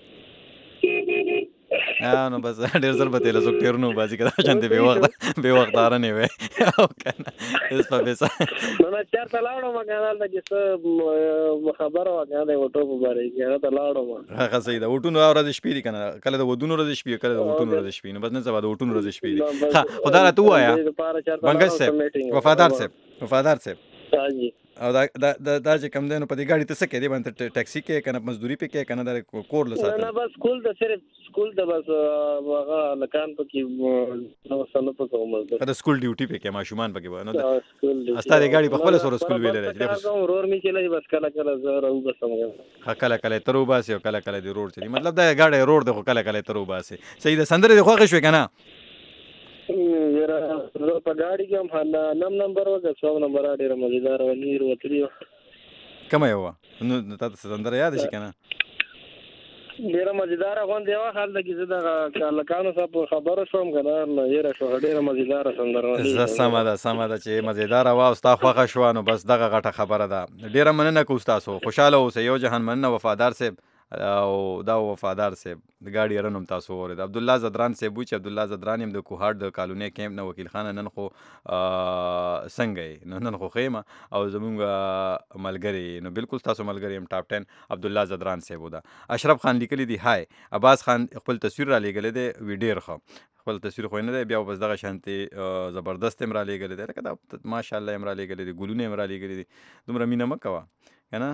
نه نو بس ډیر زر به تل زو ډیر نو بازی کړه شانته به وخت به وخت ارنه وای او کنه اس په پیسه نو نه چارته لاړو ما کنه دا چې خبره وکړه دا وټو په باره کې هغه ته لاړو ما هغه صحیح ده وټونو ورځ شپې دي کنه کله د ودونو ورځ شپې کله د وټونو ورځ شپې نو بس نه سبا د وټونو ورځ شپې دي ها خدای را تو وایا بنګش صاحب وفادار صاحب وفادار صاحب حاجی او دا دا دا چې کم دینو په دې گاډي ته څه کې دی باندې ټیکسي کې کنه مزدوري په کې کنه د کور لساته نه بس سکول د صرف سکول د بس هغه لکان په کې نو سنو په کوم مزدور دا سکول ډیوټي په کې ماشومان په کې نو دا سکول ډیوټي استاد گاډي په خپل سره سکول ویل لري دا رور می چلای بس کله کله زه راو بسم کله کله ترو باسي او کله کله دی روډ چلی مطلب دا گاډي روډ د کله کله ترو باسي صحیح ده سندره د خوښ شو کنه یاره زه په ګاډي کې هم نم نمبر و د څو نمبر ډیر مزیدار و نیر وتریو کوم یو نو تاسو سندره یاد شي کنه ډیر مزیدار غون دی حال د کیسه د لکانو صاحب خبرو شوم کنه نو یره شو ډیر مزیدار سندره زه سم ده سم ده چې مزیدار وا او ستا خوښه شو نو بس دغه غټه خبره ده ډیر مننه کو تاسو خوشاله اوسئ یو جهان مننه وفادار صاحب او دا وفادار صاحب د گاډي رنوم تاسو ورید عبد الله زدران صاحب چې عبد الله زدران يم د کوهاټ د کالونی کیمپ نه وکیل خان نن خو څنګه نو نن خو خیمه او زمونږ ملګری نو بالکل تاسو ملګری يم ټاپ ټن عبد الله زدران صاحب دا اشرف خان لیکلی دی هاي عباس خان خپل تصویر را لګل دی وی ډیر ښه خپل تصویر خو نه دی بیا بس دغه شانتي زبردست امرا لګل دی لکه دا ماشاءالله امرا لګل دی ګلونه امرا لګل دی دومره مینه مکوا کنه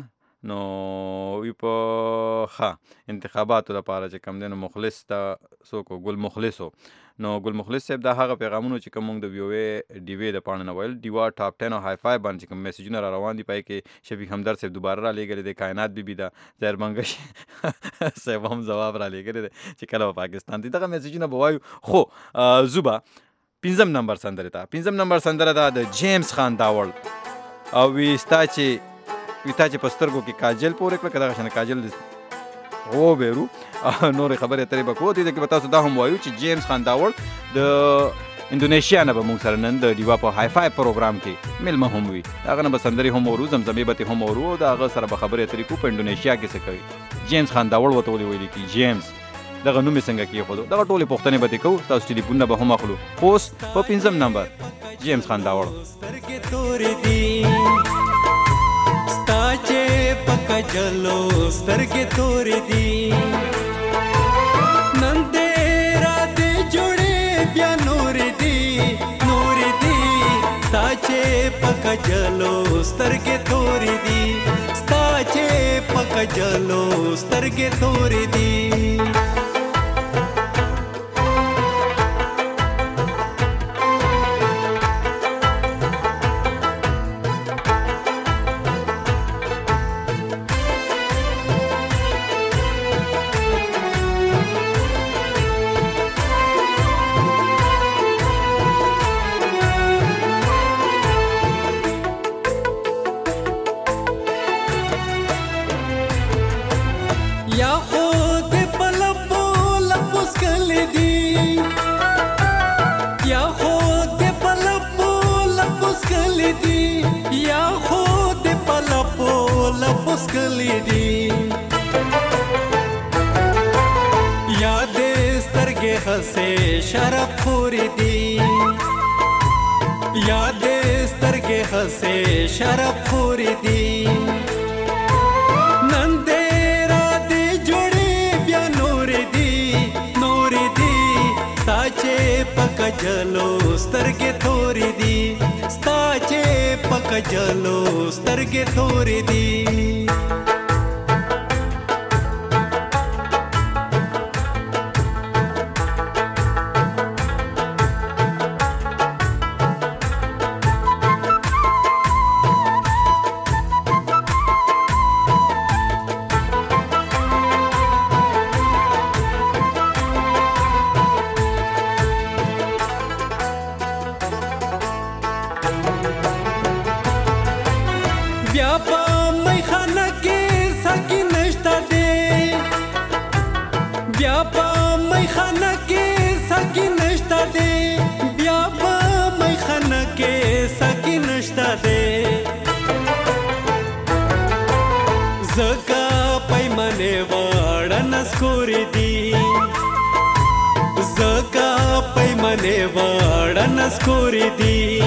نو وی په ښه انتخاباتو لپاره چې کوم دی نو مخلص ته څوک ګل مخلص و نو ګل مخلص صاحب دا هغه پیغامونه چې کوم موږ د وی او ای ډیوې د پاڼې نه ویل ډیوا ټاپ ټین او های فای باندې چې کوم میسیجونه را روان دي پای کې شفیق همدرد صاحب دوباره را لېږلی دی کائنات بي بي ده ظاهر بنګش صاحب هم ځواب را لېږلی دی چې کله په پاکستان دي دغه میسیجونه به وایو خو زه به پنځم نمبر سندرې ته پنځم نمبر سندره ده د جیمز خان داوړ او وی ستا چې وی تا چې په سترګو کې کاجل پورې کړه که دغه شانې کاجل غو بیرو نورې خبرې اترې به کوو دې کې به تاسو دا هم وایو چې جیمز خان داوړ د اندونیشیا نه به موږ سره نن د ډیوا په های فای پروګرام کې میلمه هم وي د هغه نه به سندرې هم اورو زمزمې به ترې هم اورو او د هغه سره به خبرې اترې کوو په اندونیشیا کې څه کوي جیمز خان داوړ ورته ولې ویلي کي جیمز دغه نوم یې څنګه کېښودو دغه ټولې پوښتنې به ترې کوو تاسو ټلیفونونه به هم اخلو خو اوس په پنځم نمبر جیمز خان داوړ ستا چې پکا جلو سترګې تورې دي نن دې راتې جوړې بیا نورې دي نورې دي ستا چې پکا جلو سترګې تورې دي ستا چې پکا جلو سترګې تورې دي مسکلی دی یادې سترګې هسې شراب خورې دي یادې سترګې هسې شراب خورې دي نن دې راتې جوړې بیا نورې دي نورې دي ستا چې پکا جلو سترګې تورې دي ستا چې پکا جلو سترګې تورې دي نسکورې دي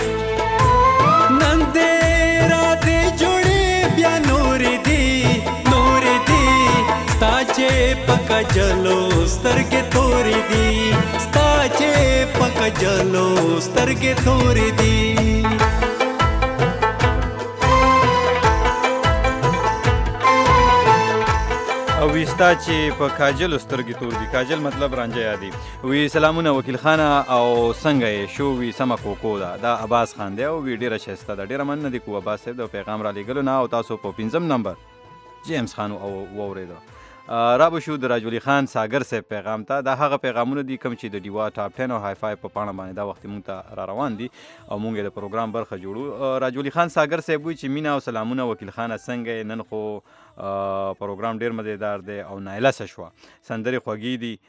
نن دې راتې جوړې بیا نورې دي نورې دي ستا چې پکا جلو سترګې تورې دي ستا چې پکا جلو سترګې تورې دي او وستا چې په کاجل سترګې تور دي کاجل مطلب رانجه یادي وی سلامونه وکیل خانه او څنګه یې شو وی سم کوکو دا دا عباس خان دی او وی ډیره شسته دا ډیره من نه دی کو عباس صاحب د پیغام را لګلو نه او تاسو په پنځم نمبر جیمز خان او ووریدو را به شو د راج ولی خان ساګر صاحب پیغام ته دا هغه پیغامونه دي کوم چې د ډیوا ټاپ ټین او های فای په پاڼه باندې دا وخت مونږ ته را روان دي او مونږ د پروګرام برخه جوړو راج ولی خان ساګر صاحب وی چې مینا او سلامونه وکیل خان څنګه نن خو پروګرام ډیر مزیدار دی او نایله شوا سندري خوږی دي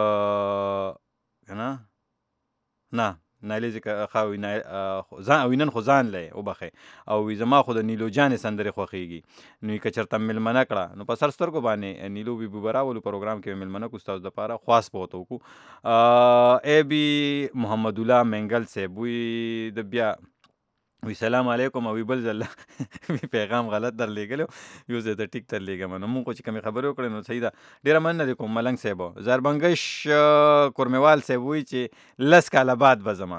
ک نه نه نایله ځکه خاوي ځان او نن خو ځان لې او بخې او زما خو د نیلو جان سندري خوخيږي نو که چرته ملمنه کړه نو په سر سترګو باندې نیلو بي براولو پروګرام کې ملمنه کو استاد د پاره خاص بوته کو ا بي محمد الله منګل صاحب وی د بیا وی سلام علیکم او بل ځل پیغام غلط در لګلو یو زه د ټیک تر لګم نو مونږ چې کوم خبرو کړې نو صحیح ده ډیر من نه کوم ملنګ صاحب زربنګش کورمیوال صاحب وی چې لس کاله بعد به زما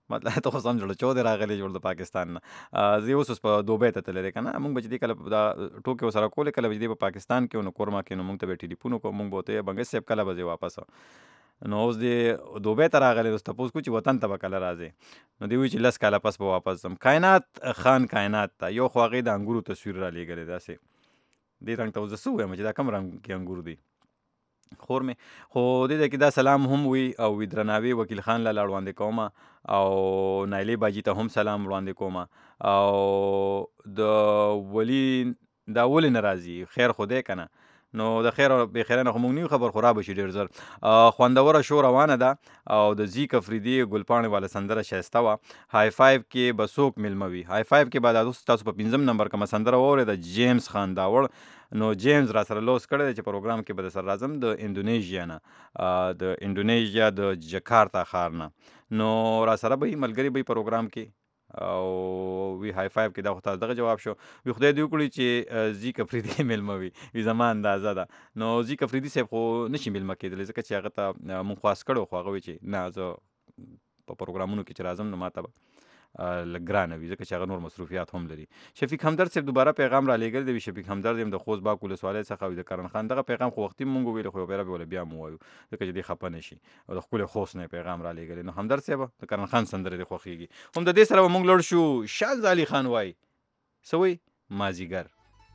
مطلب ته خو سم جوړ چو دې راغلی جوړ د پاکستان نه زه اوس په دوبۍ ته تللی که نه موږ به چې دې کله دا ټوکې ورسره کولې کله به چې دې په پاکستان کې نو کورما کې نو موږ ته به ټلیفون وکړو موږ به ورته وایو بنګس صاحب کله به ځې واپس نو اوس دې دوبۍ ته راغلی اوس تپوس کو چې وطن ته به کله راځې نو دې وایي چې لس کاله پس به واپس ځم کائنات خان کائنات ته یو خو هغې د انګورو تصویر را لېږلی داسې دې رنګ ته اوس زه څه ووایم چې دا کم رنګ کې انګور دي خور مې خو دې ځای کې دا سلام هم وي او وي درناوي وکیل خان لاله وړاندې کومه او نایلې باجي ته هم سلام وړاندې کومه او د ولي دا ولې نه راځي خیر خو دی که نه نو د خیر او بې خیره نه خو موږ نیو خبر خو را به شي ډېر زر خوندوره شو روانه ده او د زیک افریدي ګلپاڼې والا سندره ښایسته وه های فایو کې به څوک میلمه وي های فایو کې به دا تاسو په پنځم نمبر کومه سندره واورېده جیمز خان داوړ نو جیمز را سره لوس کړی دی چې پروګرام کې به د سر راځم د انډونیژیا نه د انډونیژیا د جکارتا ښار نه نو را سره به ملګري به پروګرام کې او وی های فایو کې دا خو تاسو دغه جواب شو وی خدای دې وکړي چې زیک افریدي میلمه وي وي زما اندازه ده نو زیک افریدي صاحب خو نشي میلمه کېدلی ځکه چې هغه ته مونږ خواست کړی خو هغه وایي چې نه زه په پروګرامونو کې چې راځم نو ما ته به لږ ګرانه وي ځکه چې هغه نور مصروفیات هم لري شفیق همدرد صاحب دوباره پیغام را لېږلی دی شفیق همدرد یم د خوست باک ولسوالۍ څخه وي د کرن خان دغه پیغام خو وختي مونږ وویل خو یو پیره به ولې بیا مو ووایو ځکه چې دې خفه نه شي او د ښکلې خوست نه پیغام را لېږلی نو همدرد صاحب د کرن خان سندرې دې خوښېږي هم د دې سره به مونږ لړ شو شاز علي خان وایي څه وایي مازیګر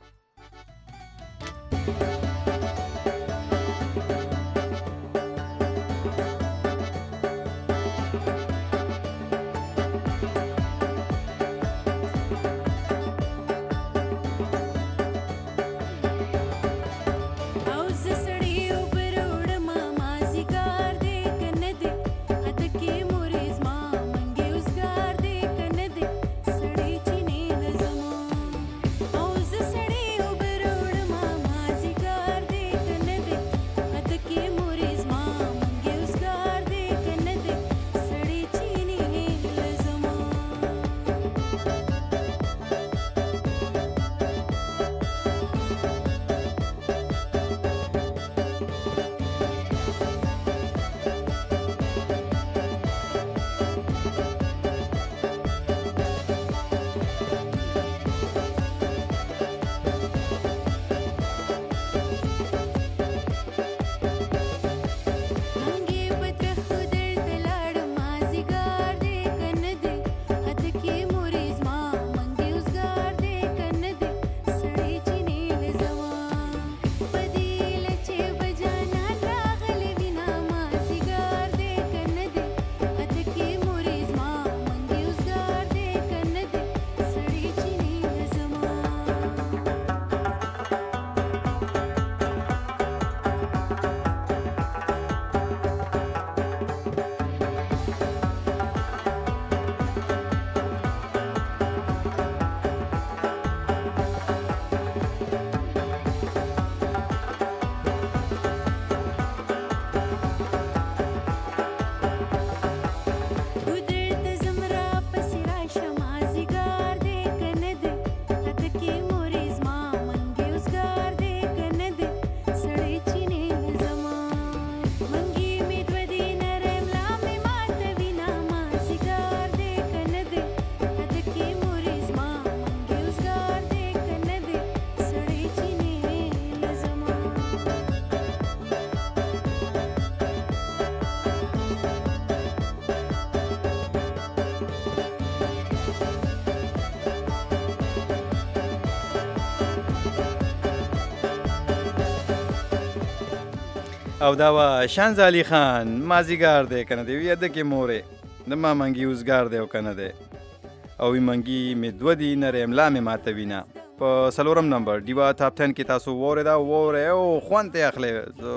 او دا وا شانز علي خان مازیګر دی کنه دی وی د کې مورې د ما منګي اوسګار دی او کنه دی او وی منګي می دو دی نره املا می ماتوینا په سلورم نمبر دیوا ټاپ ټن کې تاسو وره دا وره او خوانته اخلي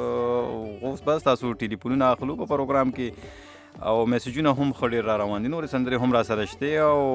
اوس بس تاسو ټلیفونونه اخلو په پروګرام کې او میسجونه هم خړې را روان دي نور سندري هم را سره شته او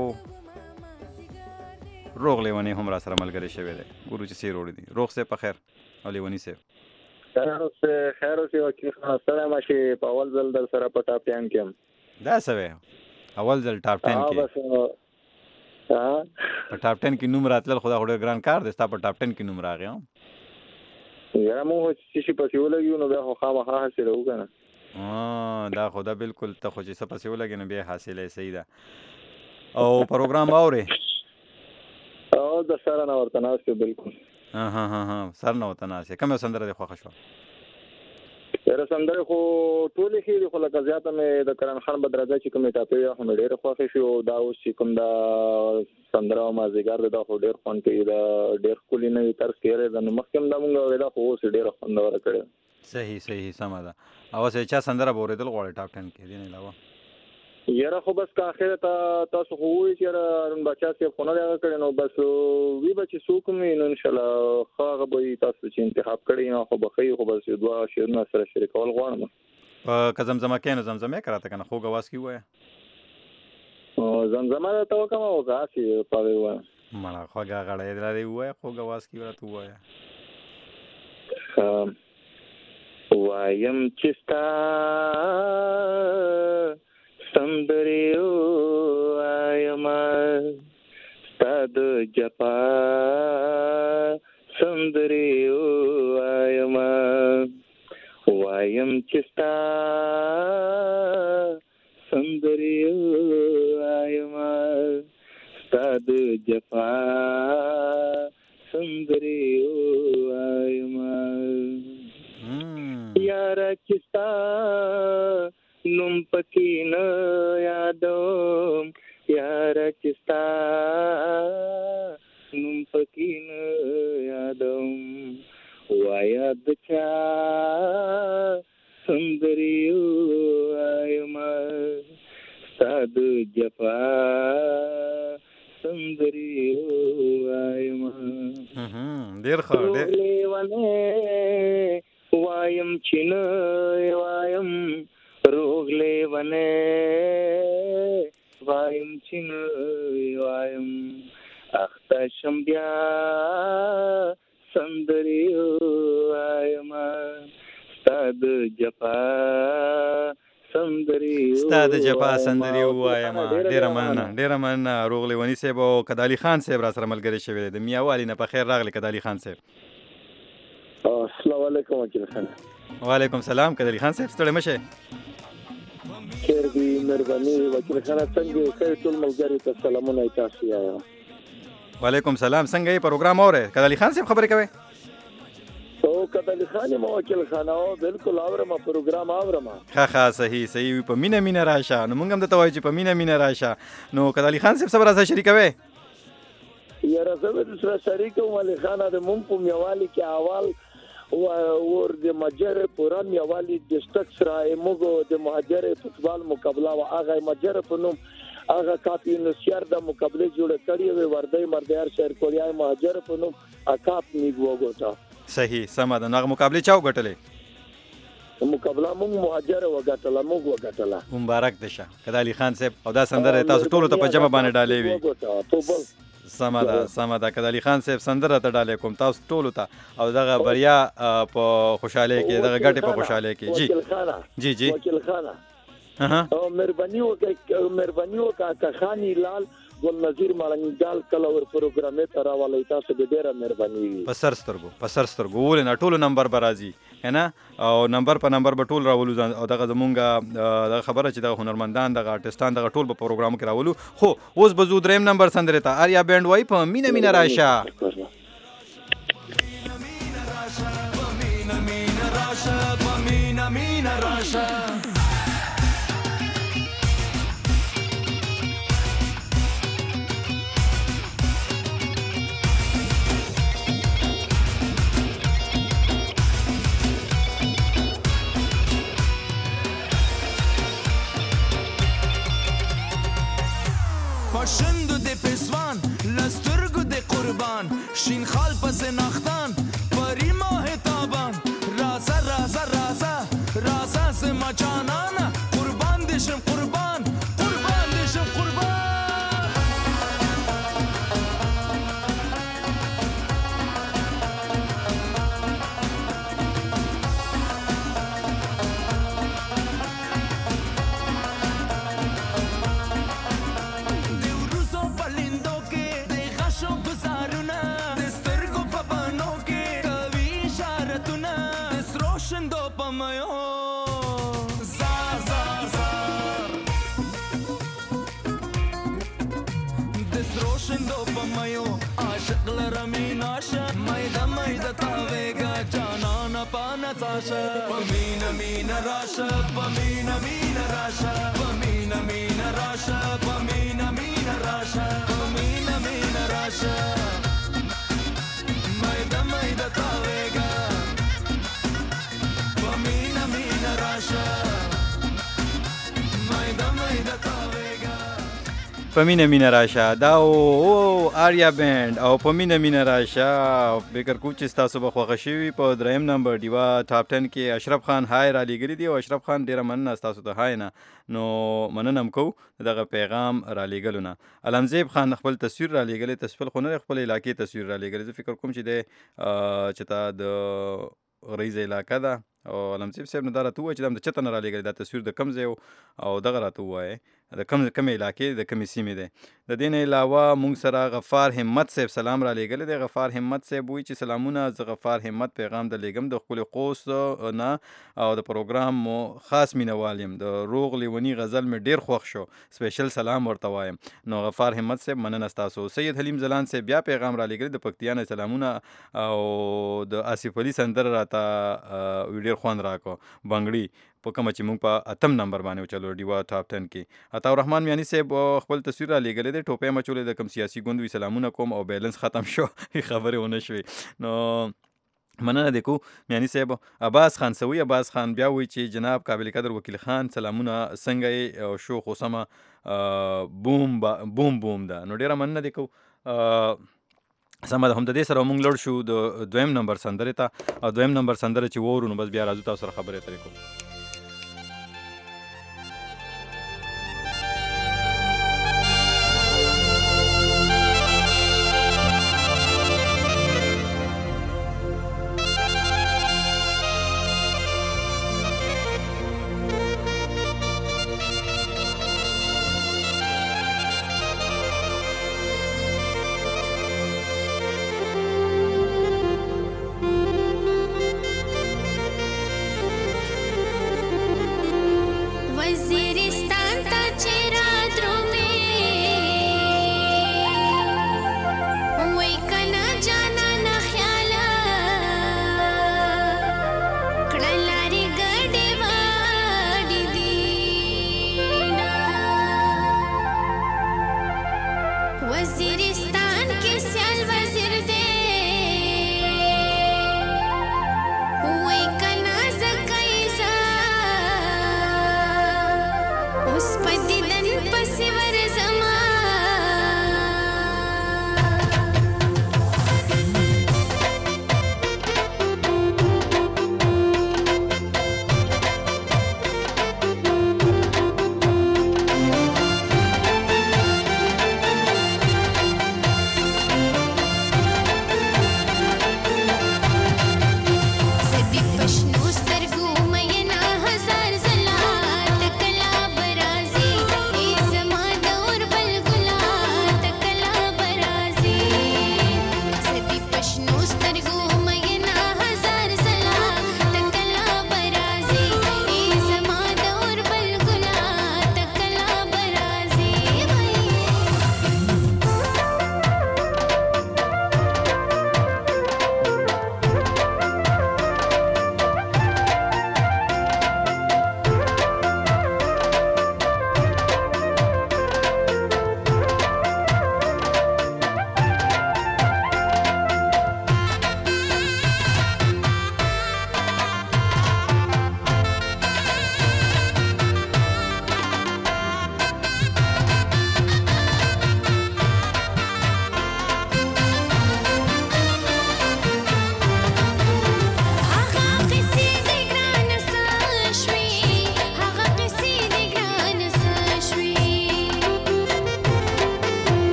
روغ لیونی هم را سره ملګری شوی دی ګورو چې سی روړي دي روغ سه په خیر او لیونی سه خیر اوسه خیر اوسه وکیل خان سره ماشي په اول ځل در سره په ټاپ ټن کې دا سوي اول ځل ټاپ ټن کې ها په ټاپ ټن کې نوم راتل خدا خو ډېر ګران کار دی ستا په ټاپ ټن کې نوم راغی یاره مو چې شي په یو لګیو نو بیا خو خامخا حاصل وکنه دا خو دا بالکل ته خو چې څه پسې ولګې نو بیا حاصله صحیح ده. او پروګرام اورې؟ او د سره نه ورته ناست یم بالکل. ها ها ها ها سر نه ورته ناست یې. کومه سندره دې خوښه شوه؟ یاره سندرې خو ټولې ښې دي، خو لکه زیاته مې د کرن خان بدرګه چې کومې ټاپې وې خو مې ډېرې خوښې شي. او دا اوس چې کوم دا سندره او مازدیګر دی دا خو ډېر خوند کوي، دا ډېر ښکلي نوي طرز کېری ده. نو مخکې هم دا مونږ اورېده خو اوس یې ډېره خوندوره کړې ده. صحیح صحیح سمه ده. او اوس چا سندره به اورېدل غواړې ټاپ ټن کې دې نه علاوه؟ یاره خو بس که اخره ته تاسو خو ووایئ چې یاره هارون باچا صاحب خو نه دی هغه کړی، نو بس وي به چې څوک هم وي نو انشاءالله ښه هغه به وي تاسو چې انتخاب کړی نو خو به ښه وي. خو بس یو دوه شعرونه سره شریکول غواړم. که زمزمه کې نو زمزمه یې که راته که نه خوږ اواز کې ووایه. زمزمه درته وکړم او که هسې په هغې ووایم. مړه خوږه غړی یې لرې ووایه، خوږ اواز کې راته ووایه. وایم چې ستا سندرې ووایمه ستا د جفا سندرې ووایمه وایم چې ستا سندرې ووایمه ستا د جفا سندرې ووایمه یاره چې ستا نوم پکې نه یادوم یاره چې ستا نوم پکې نه یادوم وایه د چا سندرې ووایمه ستا د جفا سندرې ووایمه ډېر ښه ډېر وایم چې نه وایم روغ لیونی وایم چې نه وایم اخته شم بیا سندرې وایمه ستا د جفا سندرې ستا د جفا سندرې ووایمه. ډېره مننه ډېره مننه روغ لیوني صاحب. او کدالي خان صاحب را سره ملګری شوی دی د میاوالي نه. په خیر راغلی کدالي خان صاحب. السلام علیکم وکیل خان. وعلیکم سلام کدالي خان صاحب ستړی مه شئ. خیر دی مهرباني وکیل خان څنګه یې ټول ملګري ته سلامونه یې تاسو یې. وعلیکم سلام څنګه یې پروګرام اورئ؟ کدالي خان صاحب خبرې کوئ؟ او کدالي خان یم وکیل خان او بالکل اورم پروګرام اورم. ښه ښه صحیح صحیح په مینه مینه راشه. نو موږ هم درته وایو چې په مینه مینه راشه. نو کدالي خان صاحب څه به راسره شریکوئ؟ یاره زه به درسره شریک وم علي خانه د مونږ په میوالي کې اول ور د مجر پوران یوالي ډسټرکټ سره موږ د مهاجر فوتبال مقابله او هغه مجر په نوم هغه کاپی نشر د مقابله جوړ کړی وي وردی مردیار شهر کولیای مهاجر په نوم اکاپ نیګو غوټا. صحیح سم ده. نو هغه مقابله چا وګټلې؟ مقابله موږ مهاجر وګټله موږ وګټله. مبارک دشه کدالي خان صاحب. او دا سندره تاسو ټولو ته په جمع باندې ډالې وي. سمه ده سمه ده کدالي خان صاحب سندره ته ډالې کوم تاسو ټولو ته. او دغه بریا په خوشاله کې دغه ګټه په خوشاله کې. جی جی جی وکیل خانه او مهرباني وکړه مهرباني وکړه که خاني لال ګل نذیر مالنګال کله ور پروګرامې ته راولې تاسو به ډیره مهرباني وي. په سر سترګو په سر سترګو ول نه ټولو نمبر به راځي کنه او نمبر په نمبر به ټول راولو. او دغه زمونږه دغه خبره چې دغه هنرمندان دغه آرټستان دغه ټول په پروګرام کې راولو. خو اوس به زو دریم نمبر سندره ته آریا بینډ وای په مینا مینا راشه مینا مینا راشه مینا مینا راشه پاشندو د پسوان لسترگو د قربان شین خال پس نختان پری ماه تابان رازا رازا رازا رازا سما جانانا قربان دشم قربان قربان دشم قربان ساشا پمینا مینا راشا پمینا مینا راشا پمینا مینا راشا پمینا مینا راشا پمینا مینا راشا مایدا مایدا تاویگا پمینا مینا راشا مایدا مایدا تاویگا پمینه مینه راشه دا او آریا بند او پمینه مینه راشه فکر کوم چې تاسو به خوښ شوي په دریم نمبر دیوا ټاپ ټن کې اشرف خان هاي را لګري دی او اشرف خان ډیره مننه تاسو ته هاي نه نو مننه کو دغه پیغام را لګلو نه علمزیب خان خپل تصویر را لګلې تصویر خو نه خپل علاقې تصویر را لګلې زه فکر کوم چې د چې تا د غریز علاقه ده او علمزیب صاحب نه دا راته ووایه چې دا د چته نه را لګلې دا تصویر د کوم ځای او دغه راته ووایه د کم کمې علاقې د کمې سیمې دی د دې نه علاوه موږ سره غفار همت صاحب سلام را لېږلی دی غفار همت صاحب وایي چې سلامونه زه غفار همت پیغام د لېږم د ښکلي قوس نه او د پروګرام مو خاص مینوال یم د روغ لیوني غزل مې ډېر خوښ شو سپیشل سلام ورته وایم نو غفار همت صاحب مننه ستاسو سید حلیم زلان صاحب بیا پیغام را لېږلی د پکتیا نه سلامونه او د آصف علي سندره راته ډېر خوند راکړو بنګړي په کومه چې موږ په اتم نمبر باندې وچلو ډیوا ټاپ ټن کې عطا الرحمن میاني صاحب خپل تصویر را لېږلی دی ټوپۍ مچولې د کوم سیاسي ګوند وي سلامونه کوم او بیلنس ختم شو خبرې ونه شوې نو مننه دی کو میاني صاحب عباس خان سوي عباس خان بیا وایي چې جناب قابل قدر وکیل خان سلامونه څنګه یې شو خو سمه بوم بوم بوم ده نو ډېره مننه دی کو سمه ده هم د دې سره موږ لوړ شو د دویم نمبر سندرې ته او دویم نمبر سندره چې وورو نو بس بیا راځو تاسو سره خبرې اترې کوو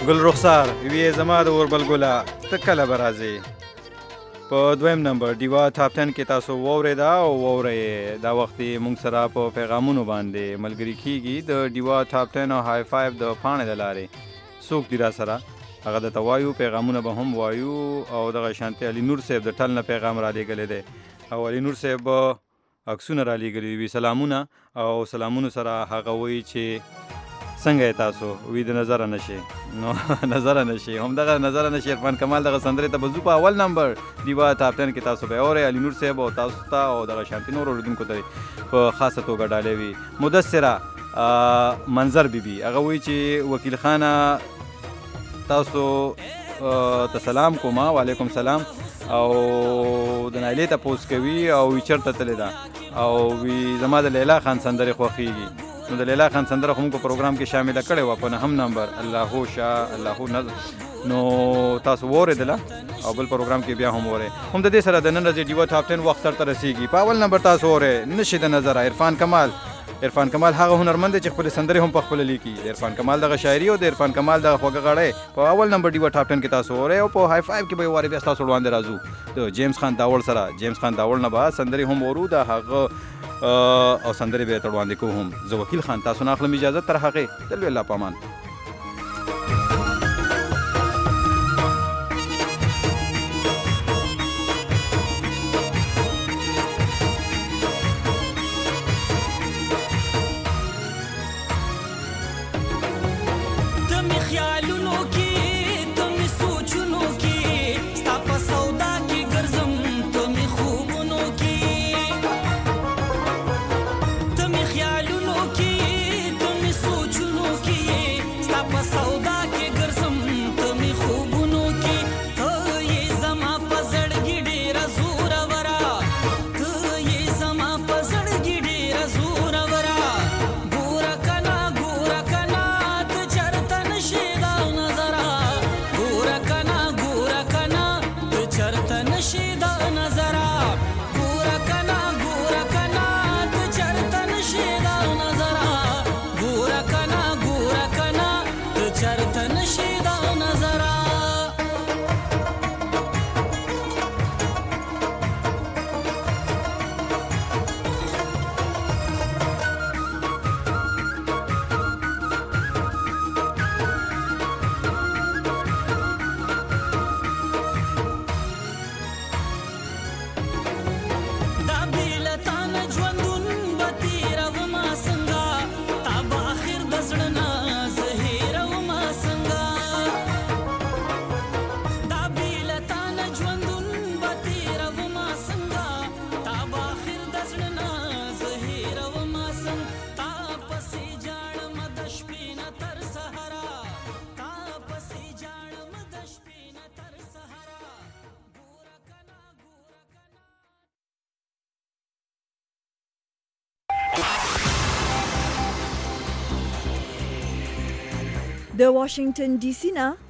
ګل رخسار وی زما د اوربل ګله ته کله به راځې. په دویم نمبر ډیوا ټاپ ټن کې تاسو واورېده او واورئ دا وخت موږ سره په پیغامونو باندې ملګري کیږي د ډیوا ټاپ ټن او های فایو د پاڼې د لارې څوک دي را سره هغه درته وایو پیغامونه به هم وایو او دغه شانتي علي نور صاحب د ټل نه پیغام را لیږلی دی او علي نور صاحب عکسونه را لیږلي وي سلامونه او سلامونو سره هغه وایي چې څنګه یې تاسو وی د نظره نشي نو نظره نشي همدغه نظره نشي عرفان کمال دغه سندرې ته به ځو په اول نمبر ډیوا ټاپ ټن کې تاسو به اورئ علي نور صاحب او تاسو ته او دغه شانتي نور اورېدونکو ته په خاصه توګه ډالۍ وي. مدثره منظر بیبي هغه وایي چې وکیل خانه تاسو ته سلام کوم وعلیکم سلام او د نایلې تپوس کوي او وی چېرته تللی ده او وی زما د لیلا خان سندرې خوښېږي. نو د لیلا خان سندره خو موږ په پروګرام کې شامله کړې وه په نهم نمبر الله شاه الله نظر نو تاسو واورېدله او بل پروګرام کې بیا هم واورئ. هم د دې سره د نن ورځې ډیوا ټاپ ټن وخت سرته رسېږي. په اول نمبر تاسو واورئ نشي د نظره عرفان کمال. عرفان کمال هغه هنرمند دی چې خپلې سندرې هم په خپله لیکي. د عرفان کمال دغه شاعري او د عرفان کمال دغه خوږه غړی په اول نمبر ډیوا ټاپ ټن کې تاسو واورئ او په های فایو کې به یې وارې بیا ستاسو وړاندې راځو د جیمز خان داول سره. جیمز خان داول نه به سندرې هم وورو د هغه او سندرې به یې ته وړاندې کوو هم. زه وکیل خان تاسو نه اخلم اجازه تر هغې تل الله په امان. د واشنگټن ډي سي نه